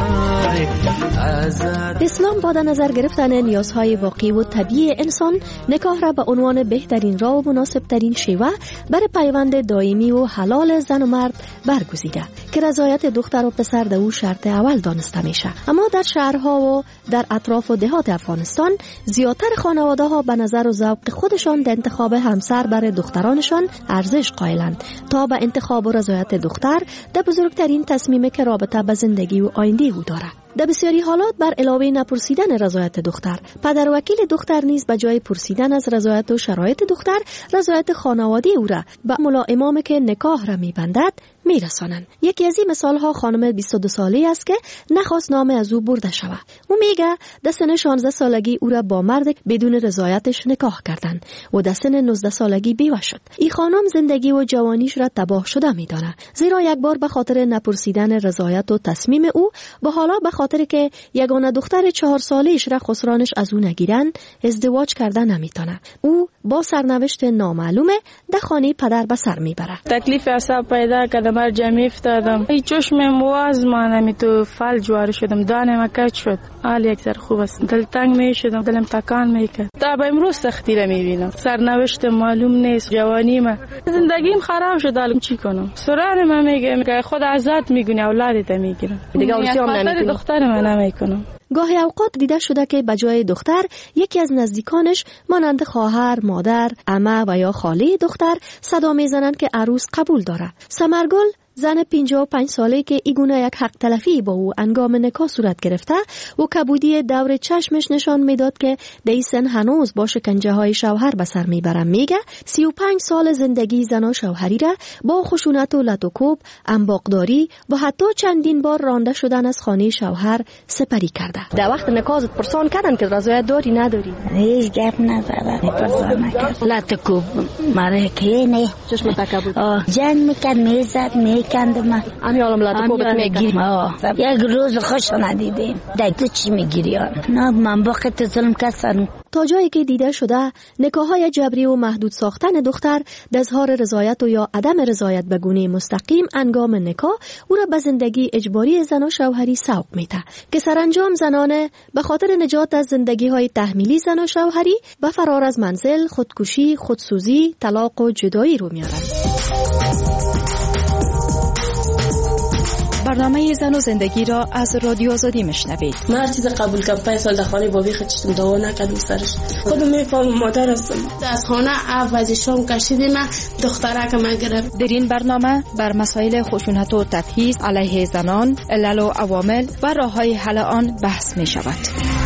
Speaker 17: اسلام با در نظر گرفتن نیازهای واقعی و طبیعی انسان نکاح را به عنوان بهترین راه و مناسب ترین شیوه برای پیوند دائمی و حلال زن و مرد برگزیده که رضایت دختر و پسر در او شرط اول دانسته میشه. اما در شهرها و در اطراف و دهات افغانستان زیادتر خانواده ها به نظر و ذوق خودشان در انتخاب همسر برای دخترانشان ارزش قائلند تا به انتخاب و رضایت دختر در بزرگترین تصمیمی که رابطه به زندگی و آینده او دارد. در بسیاری حالات بر علاوه نپرسیدن رضایت دختر، پدر و وکیل دختر نیز به جای پرسیدن از رضایت و شرایط دختر، رضایت خانواده او را به ملا امامی که نکاح را می‌بندد میرسانند. یکی از این مثالها خانم بیست و دو ساله است که نخواست نام از او برده شود. او میگه در سن شانزده سالگی او را با مرد بدون رضایتش نکاح کردند و در سن نوزده سالگی بیوه شد. این خانم زندگی و جوانیش را تباه شده میدانه، زیرا یک بار به خاطر نپرسیدن رضایت و تصمیم او و حالا به خاطر که یگانه دختر چهار ساله‌اش را خسرانش از او نگیرن ازدواج کردن نمیتونه. او با سرنوشت نامعلومه در خانه پدر به سر میبره.
Speaker 10: تکلیف اعصاب پیدا کردم، بر جمعی افتادم، ای چشمم واز مانم تو فلج وارد شدم، دانم کج شد، حال یک ذره خوب است، دل تنگ می شدم، دلم تکان میکرد. تا به امروز سختی را میبینم، سرنوشت معلوم نیست، جوانی ما زندگیم خراب شد، الان چی کنم؟ سران من میگه که خود ازت میگونی اولادت میگیرم، دیگه اوسیام نمیتونم، دختر من نمیکنم.
Speaker 17: گاهی اوقات دیده شده که بجای دختر یکی از نزدیکانش مانند خواهر، مادر، عمه و یا خاله دختر صدا میزنند که عروس قبول داره. سمرگل زن پنجاه و پنج ساله که ایگونه یک حق تلفی با او انگام نکاح صورت گرفته و کبودی دور چشمش نشان میداد که در سن هنوز با شکنجه های شوهر به سر میبرم. میگه سی و پنج سال زندگی زن و شوهری را با خشونت و لط و کوب، انباقداری و حتی چندین بار رانده شدن از خانه شوهر سپری کرده. در وقت نکاح پرسان کردن که رضایت داری نداری؟
Speaker 18: هیچ گپ نداره، پرسان نکرد. لط و کوب ماره که نه
Speaker 17: چشم تکبر
Speaker 18: جنگ میکرد، میزد میکندم.
Speaker 17: امی عالم لط و کوبت میگیری؟
Speaker 18: یک روز خوش ندیدیم. دیگه تو چی میگیری آن؟ نه من با خط ظلم کسان.
Speaker 17: تا جایی که دیده شده نکاح‌های جبری و محدود ساختن دختر در اظهار رضایت و یا عدم رضایت به گونه مستقیم انگام نکاح او را به زندگی اجباری زن و شوهری سوق میده که سرانجام زنانه به خاطر نجات از زندگی‌های تحمیلی زن و شوهری به فرار از منزل، خودکشی، خودسوزی، طلاق و جدایی رو میارند.
Speaker 19: برنامه زن و زندگی را از رادیو آزادی میشنوید.
Speaker 20: من هر چیز قبول کردم، پنج سال در خانه بابی خودشم دعوا نکردم سرش. خودم میفهمم مادر هستم. از خانه عوضشم کشیدیم، دختره که من گرفت.
Speaker 19: در این برنامه بر مسائل خشونت و تبعیض علیه زنان، علل و عوامل و راههای حل آن بحث می شود.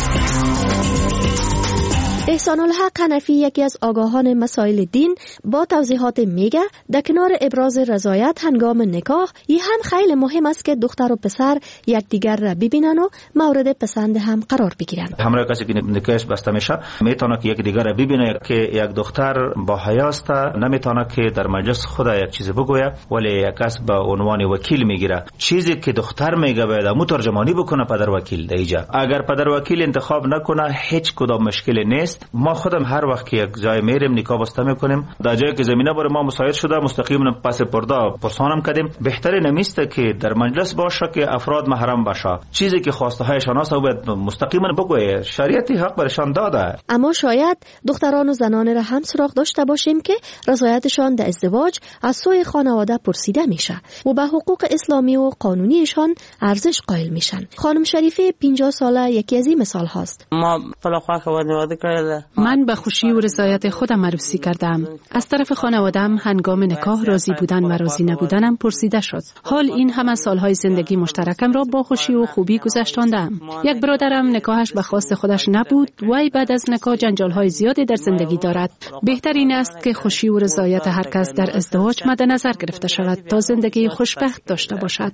Speaker 17: احسان الحق حنفی یکی از آگاهان مسائل دین با توضیحات میگه در کنار ابراز رضایت هنگام نکاح این هم خیلی مهم است که دختر و پسر یکدیگر را ببینن و مورد پسند هم قرار بگیرن.
Speaker 15: همراه کسی که نکاحش بسته میشه میتونه که یکدیگر را ببینه که یک دختر با حیا است، نمیتونه که در مجلس خود یک چیز بگویه ولی یک کس به عنوان وکیل میگیره. چیزی که دختر میگه باید مترجمانی بکنه پدر وکیل دیجا. اگر پدر وکیل انتخاب نکنه هیچ کدام مشکلی نیست. ما خودم هر وقت که یک جای میریم نکاح بسته میکنیم، در جایی که زمینه برای ما مساعد شده مستقیم پس پرده پرسانم کردیم. بهتره نمیسته که در مجلس باشه که افراد محرم باشه. چیزی که خواسته هایشان است باید مستقیما بگویه. شریعت حق برشان داده.
Speaker 17: اما شاید دختران و زنان را هم سراغ داشته باشیم که رضایتشان در ازدواج از سوی خانواده پرسیده میشه و به حقوق اسلامی و قانونیشان ارزش قائل میشن. خانم شریفه پنجاه ساله یکی از این مثال هاست.
Speaker 20: ما فلاخواه که واده کرده.
Speaker 21: من به خوشی و رضایت خودم عروسی کردم. از طرف خانواده‌ام هنگام نکاح راضی بودن و راضی نبودنم پرسیده شد. حال این همه سالهای زندگی مشترکم را با خوشی و خوبی گذراندم. یک برادرم نکاحش به خواست خودش نبود و بعد از نکاح جنجال‌های زیادی در زندگی دارد. بهتر این است که خوشی و رضایت هر کس در ازدواج مد نظر گرفته شود تا زندگی خوشبخت داشته باشد.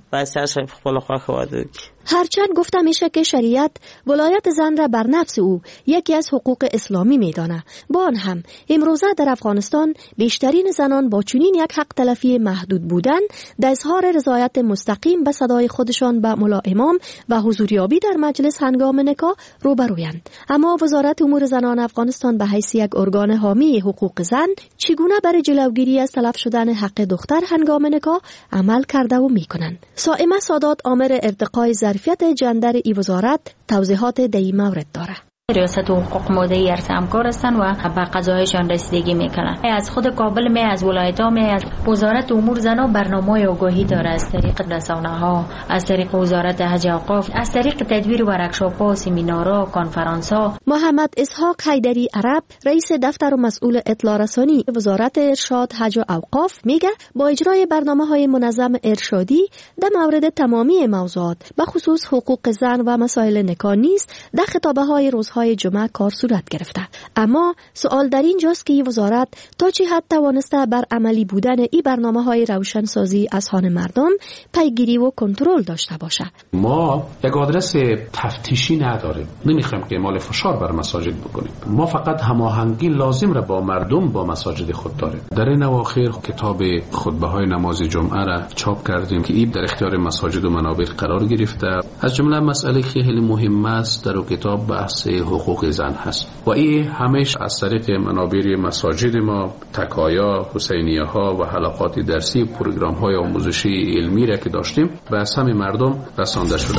Speaker 17: هرچند گفته میشه که شریعت ولایت زن را بر نفس او یکی از حقوق اسلامی میدانه، با آن هم امروزه در افغانستان بیشترین زنان با چنین یک حق تلفی محدود بودن در اظهار رضایت مستقیم به صدای خودشان به ملا امام و حضوریابی در مجلس هنگام نکاح روبرویند. اما وزارت امور زنان افغانستان به حیث یک ارگان حامی حقوق زن چگونه برای جلوگیری از تلف شدن حق دختر هنگام نکاح عمل کرده و میکنند. سائمه سادات آمر ارتقای ظرفیت جندر ای وزارت توضیحات در این مورد داره.
Speaker 2: ریاست حقوق ماده‌ای ارث همکار هستند و به قضایشان رسیدگی میکنند. از خود کابل می از ولایت ها می از وزارت امور زن و برنامه آگاهی داره از طریق رسانه ها، از طریق وزارت حج اوقاف، از طریق تدبیر ورکشاپ ها، سمینارها، کنفرانس ها.
Speaker 17: محمد اسحاق حیدری عرب رئیس دفتر و مسئول اطلاع رسانی وزارت ارشاد حج و اوقاف میگه با اجرای برنامه های منظم ارشادی در مورد تمامی موضوعات به خصوص حقوق زن و مسائل نکاح نیست در خطابه های روزهای جمعه کار صورت گرفته. اما سوال در این جاست که وزارت تا چه حد توانسته بر عملی بودن این برنامه های روشن سازی اذهان مردم پیگیری و کنترل داشته باشه.
Speaker 22: ما یک آدرس تفتیشی نداریم، نمیخوایم که اعمال فشار بر مساجد بکنیم. ما فقط هماهنگی لازم را با مردم با مساجد خود داریم. در این اواخر کتاب خطبه های نماز جمعه را چاپ کردیم که این در اختیار مساجد و منابر قرار گرفته. از جمله مسئله خیلی مهم است در کتاب بحث حقوق زن هست و این همیشه از طریق منابر مساجد ما، تکایا، حسینیه ها و حلقات درسی، پروگرام های آموزشی علمی را که داشتیم به همه مردم رسانده شده.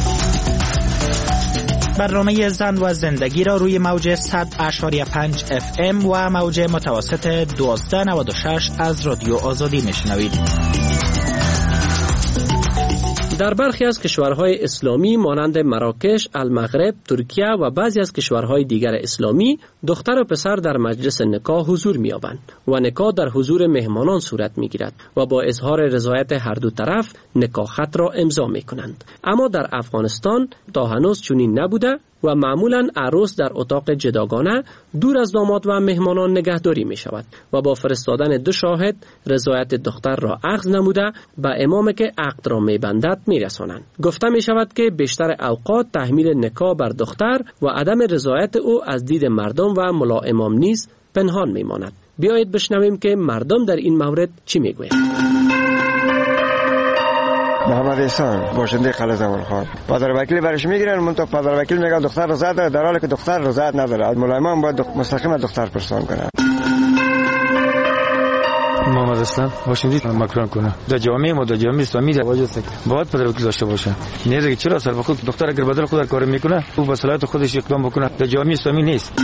Speaker 23: برنامه زن و زندگی را روی موج صد و پنج اف ام و موج متوسط دوازده نود و شش از رادیو آزادی میشنوید.
Speaker 13: در برخی از کشورهای اسلامی مانند مراکش، المغرب، ترکیه و بعضی از کشورهای دیگر اسلامی دختر و پسر در مجلس نکاح حضور می‌یابند و نکاح در حضور مهمانان صورت می‌گیرد و با اظهار رضایت هر دو طرف نکاح خط را امضا می‌کنند. اما در افغانستان تا هنوز چنین نبوده و معمولاً عروس در اتاق جداگانه دور از داماد و مهمانان نگهداری می شود و با فرستادن دو شاهد رضایت دختر را اخذ نموده به امام که عقد را می بندد می رسانند. گفته می شود که بیشتر اوقات تحمیل نکاح بر دختر و عدم رضایت او از دید مردم و ملا امام نیز پنهان می ماند. بیایید بشنویم که مردم در این مورد چی می گویند.
Speaker 24: محمد احسان باشنده قلعه زوالخان. پدر وکیل برش میگیرن، منتها پدر وکیل میگه دختر رضایت داره، در حالی که دختر رضایت نداره. از ملایمان باید مستقیم دختر پرسان کنه.
Speaker 14: محمد اسلام باشندی مکران کنه در جامعه ما، در جامعه اسلامی واجب است باید پدر وکیل داشته باشه. نه دیگه چرا سر خود دختر اگر بدل خود کار میکنه او به صلاحیت خودش اقدام بکنه، در جامعه اسلامی نیست.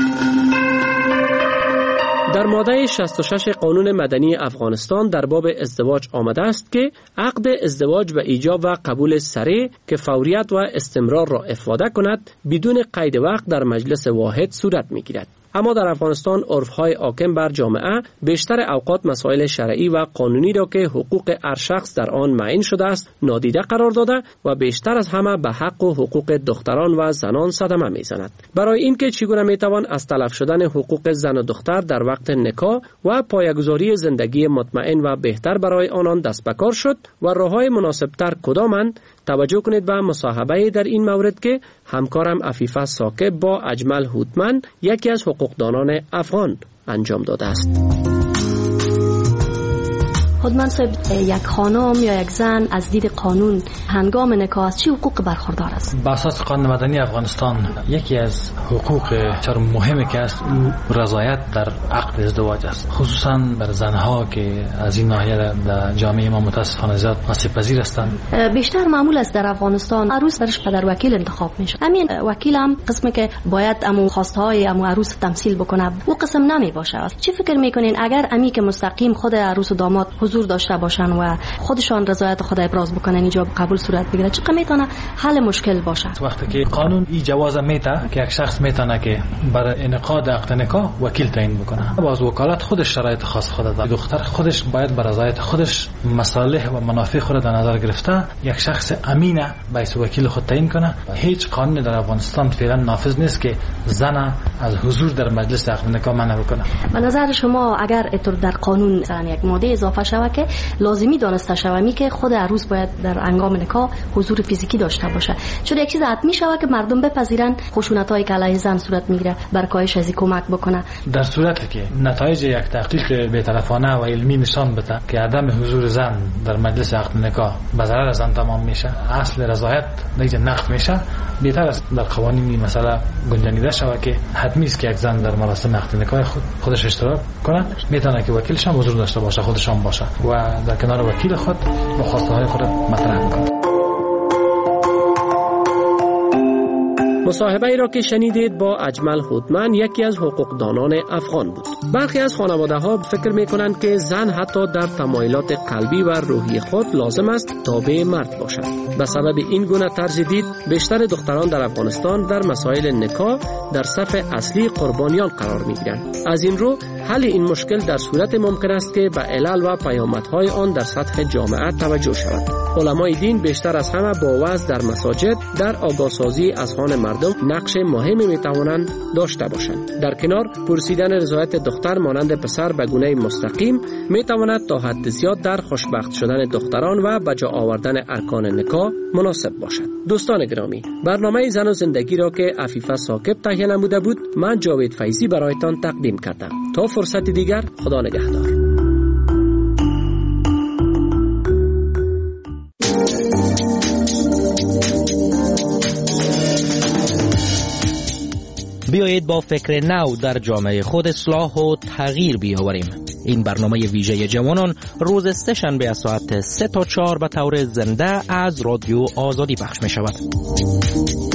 Speaker 13: در ماده شصت و شش قانون مدنی افغانستان در باب ازدواج آمده است که عقد ازدواج به ایجاب و قبول سریع که فوریت و استمرار را افاده کند بدون قید وقت در مجلس واحد صورت می‌گیرد. اما در افغانستان عرف‌های حاکم بر جامعه بیشتر اوقات مسائل شرعی و قانونی را که حقوق هر شخص در آن معین شده است نادیده قرار داده و بیشتر از همه به حق و حقوق دختران و زنان صدمه میزند. برای اینکه چگونه میتوان از تلف شدن حقوق زن و دختر در وقت نکاح و پایه‌گذاری زندگی مطمئن و بهتر برای آنان دست به کار شد و راه‌های مناسبتر کدامند، توجه کنید به مصاحبه در این مورد که همکارم عفیفه ساکب با اجمل هوتمن یکی از حقوقدانان افغان انجام داده است.
Speaker 17: خودمن صاحب، یک خانم یا یک زن از دید قانون هنگام نکاح از چه حقوق برخوردار است؟
Speaker 25: بر اساس قانون مدنی افغانستان یکی از حقوق چر مهمی که است او رضایت در عقد ازدواج است، خصوصا بر زنها که از این ناحیه در جامعه ما متاسفانه زیاد آسیب پذیر هستند.
Speaker 17: بیشتر معمول است در افغانستان عروس برش پدر وکیل انتخاب میشه. همین وکیل هم قسمی که باید امو خواستهای امو عروس تمثیل بکنه و قسم نمی باشه. چه فکر میکنین اگر امی که مستقیم خود عروس و داماد حضور داشته باشن و خودشان رضایت خود ابراز بکنن ایجاب قبول صورت بگیره، چقدر میتونه حل مشکل باشه؟
Speaker 25: وقتی که قانون این جواز میده که یک شخص میتونه که برای انعقاد عقد نکاح وکیل تعیین بکنه، باز وکالت خودش شرایط خاص خود داره. دختر خودش باید بر رضایت خودش مصالح و منافع خود در نظر گرفته یک شخص امینه باید وکیل خود تعیین کنه. هیچ قانونی در افغانستان فعلا نافذ نیست که زن از حضور در مجلس عقد نکاح منع بکنه.
Speaker 17: به نظر شما اگر اینطور در قانون مثلا یک ماده اضافه شه
Speaker 1: شود که لازمی دانسته شود می که خود عروس باید در هنگام نکاح حضور فیزیکی داشته باشه، چون یک چیز حتمی شود که مردم بپذیرن خشونت‌هایی که علیه زن صورت میگیره بر کاهش از کمک بکنه.
Speaker 25: در صورتی که نتایج یک تحقیق بی‌طرفانه و علمی نشان بده که عدم حضور زن در مجلس عقد نکاح به ضرر زن تمام میشه، اصل رضایت دیگه نقض میشه، بهتر است در قوانین این مسئله گنجانیده شود که حتمی است که یک زن در مراسم عقد نکاح خود خودش اشتراک کنه، میتونه که وکیلش هم حضور داشته باشه، خودش هم باشه و در کنار وکیل خود خواسته های خود مطرح کنه.
Speaker 13: مصاحبه ای را که شنیدید با اجمل هوتمن، یکی از حقوقدانان افغان بود. برخی از خانواده ها فکر می کنند که زن حتی در تمایلات قلبی و روحی خود لازم است تابع مرد باشد. به سبب این گونه طرز دید، بیشتر دختران در افغانستان در مسائل نکاح در صف اصلی قربانیان قرار می گیرند. از این رو حل این مشکل در صورت ممکن است که به علل و پیامدهای آن در سطح جامعه توجه شود. علمای دین بیشتر از همه با وعظ در مساجد در آگاهسازی اذهان مردم نقش مهمی می توانند داشته باشند. در کنار پرسیدن رضایت دختر مانند پسر به گونه مستقیم می تواند تا حد زیاد در خوشبخت شدن دختران و به جا آوردن ارکان نکاح مناسب باشد. دوستان گرامی، برنامه زن و زندگی را که عفیفه ثاقب تهیه نموده بود، من جاوید فیضی برایتان تقدیم کردم. تا فرصت دیگر، خدا نگهدار.
Speaker 23: بیایید با فکر نو در جامعه خود اصلاح و تغییر بیاوریم. این برنامه ویژه جوانان روز سه شنبه از ساعت سه تا چهار به طور زنده از رادیو آزادی پخش می شود.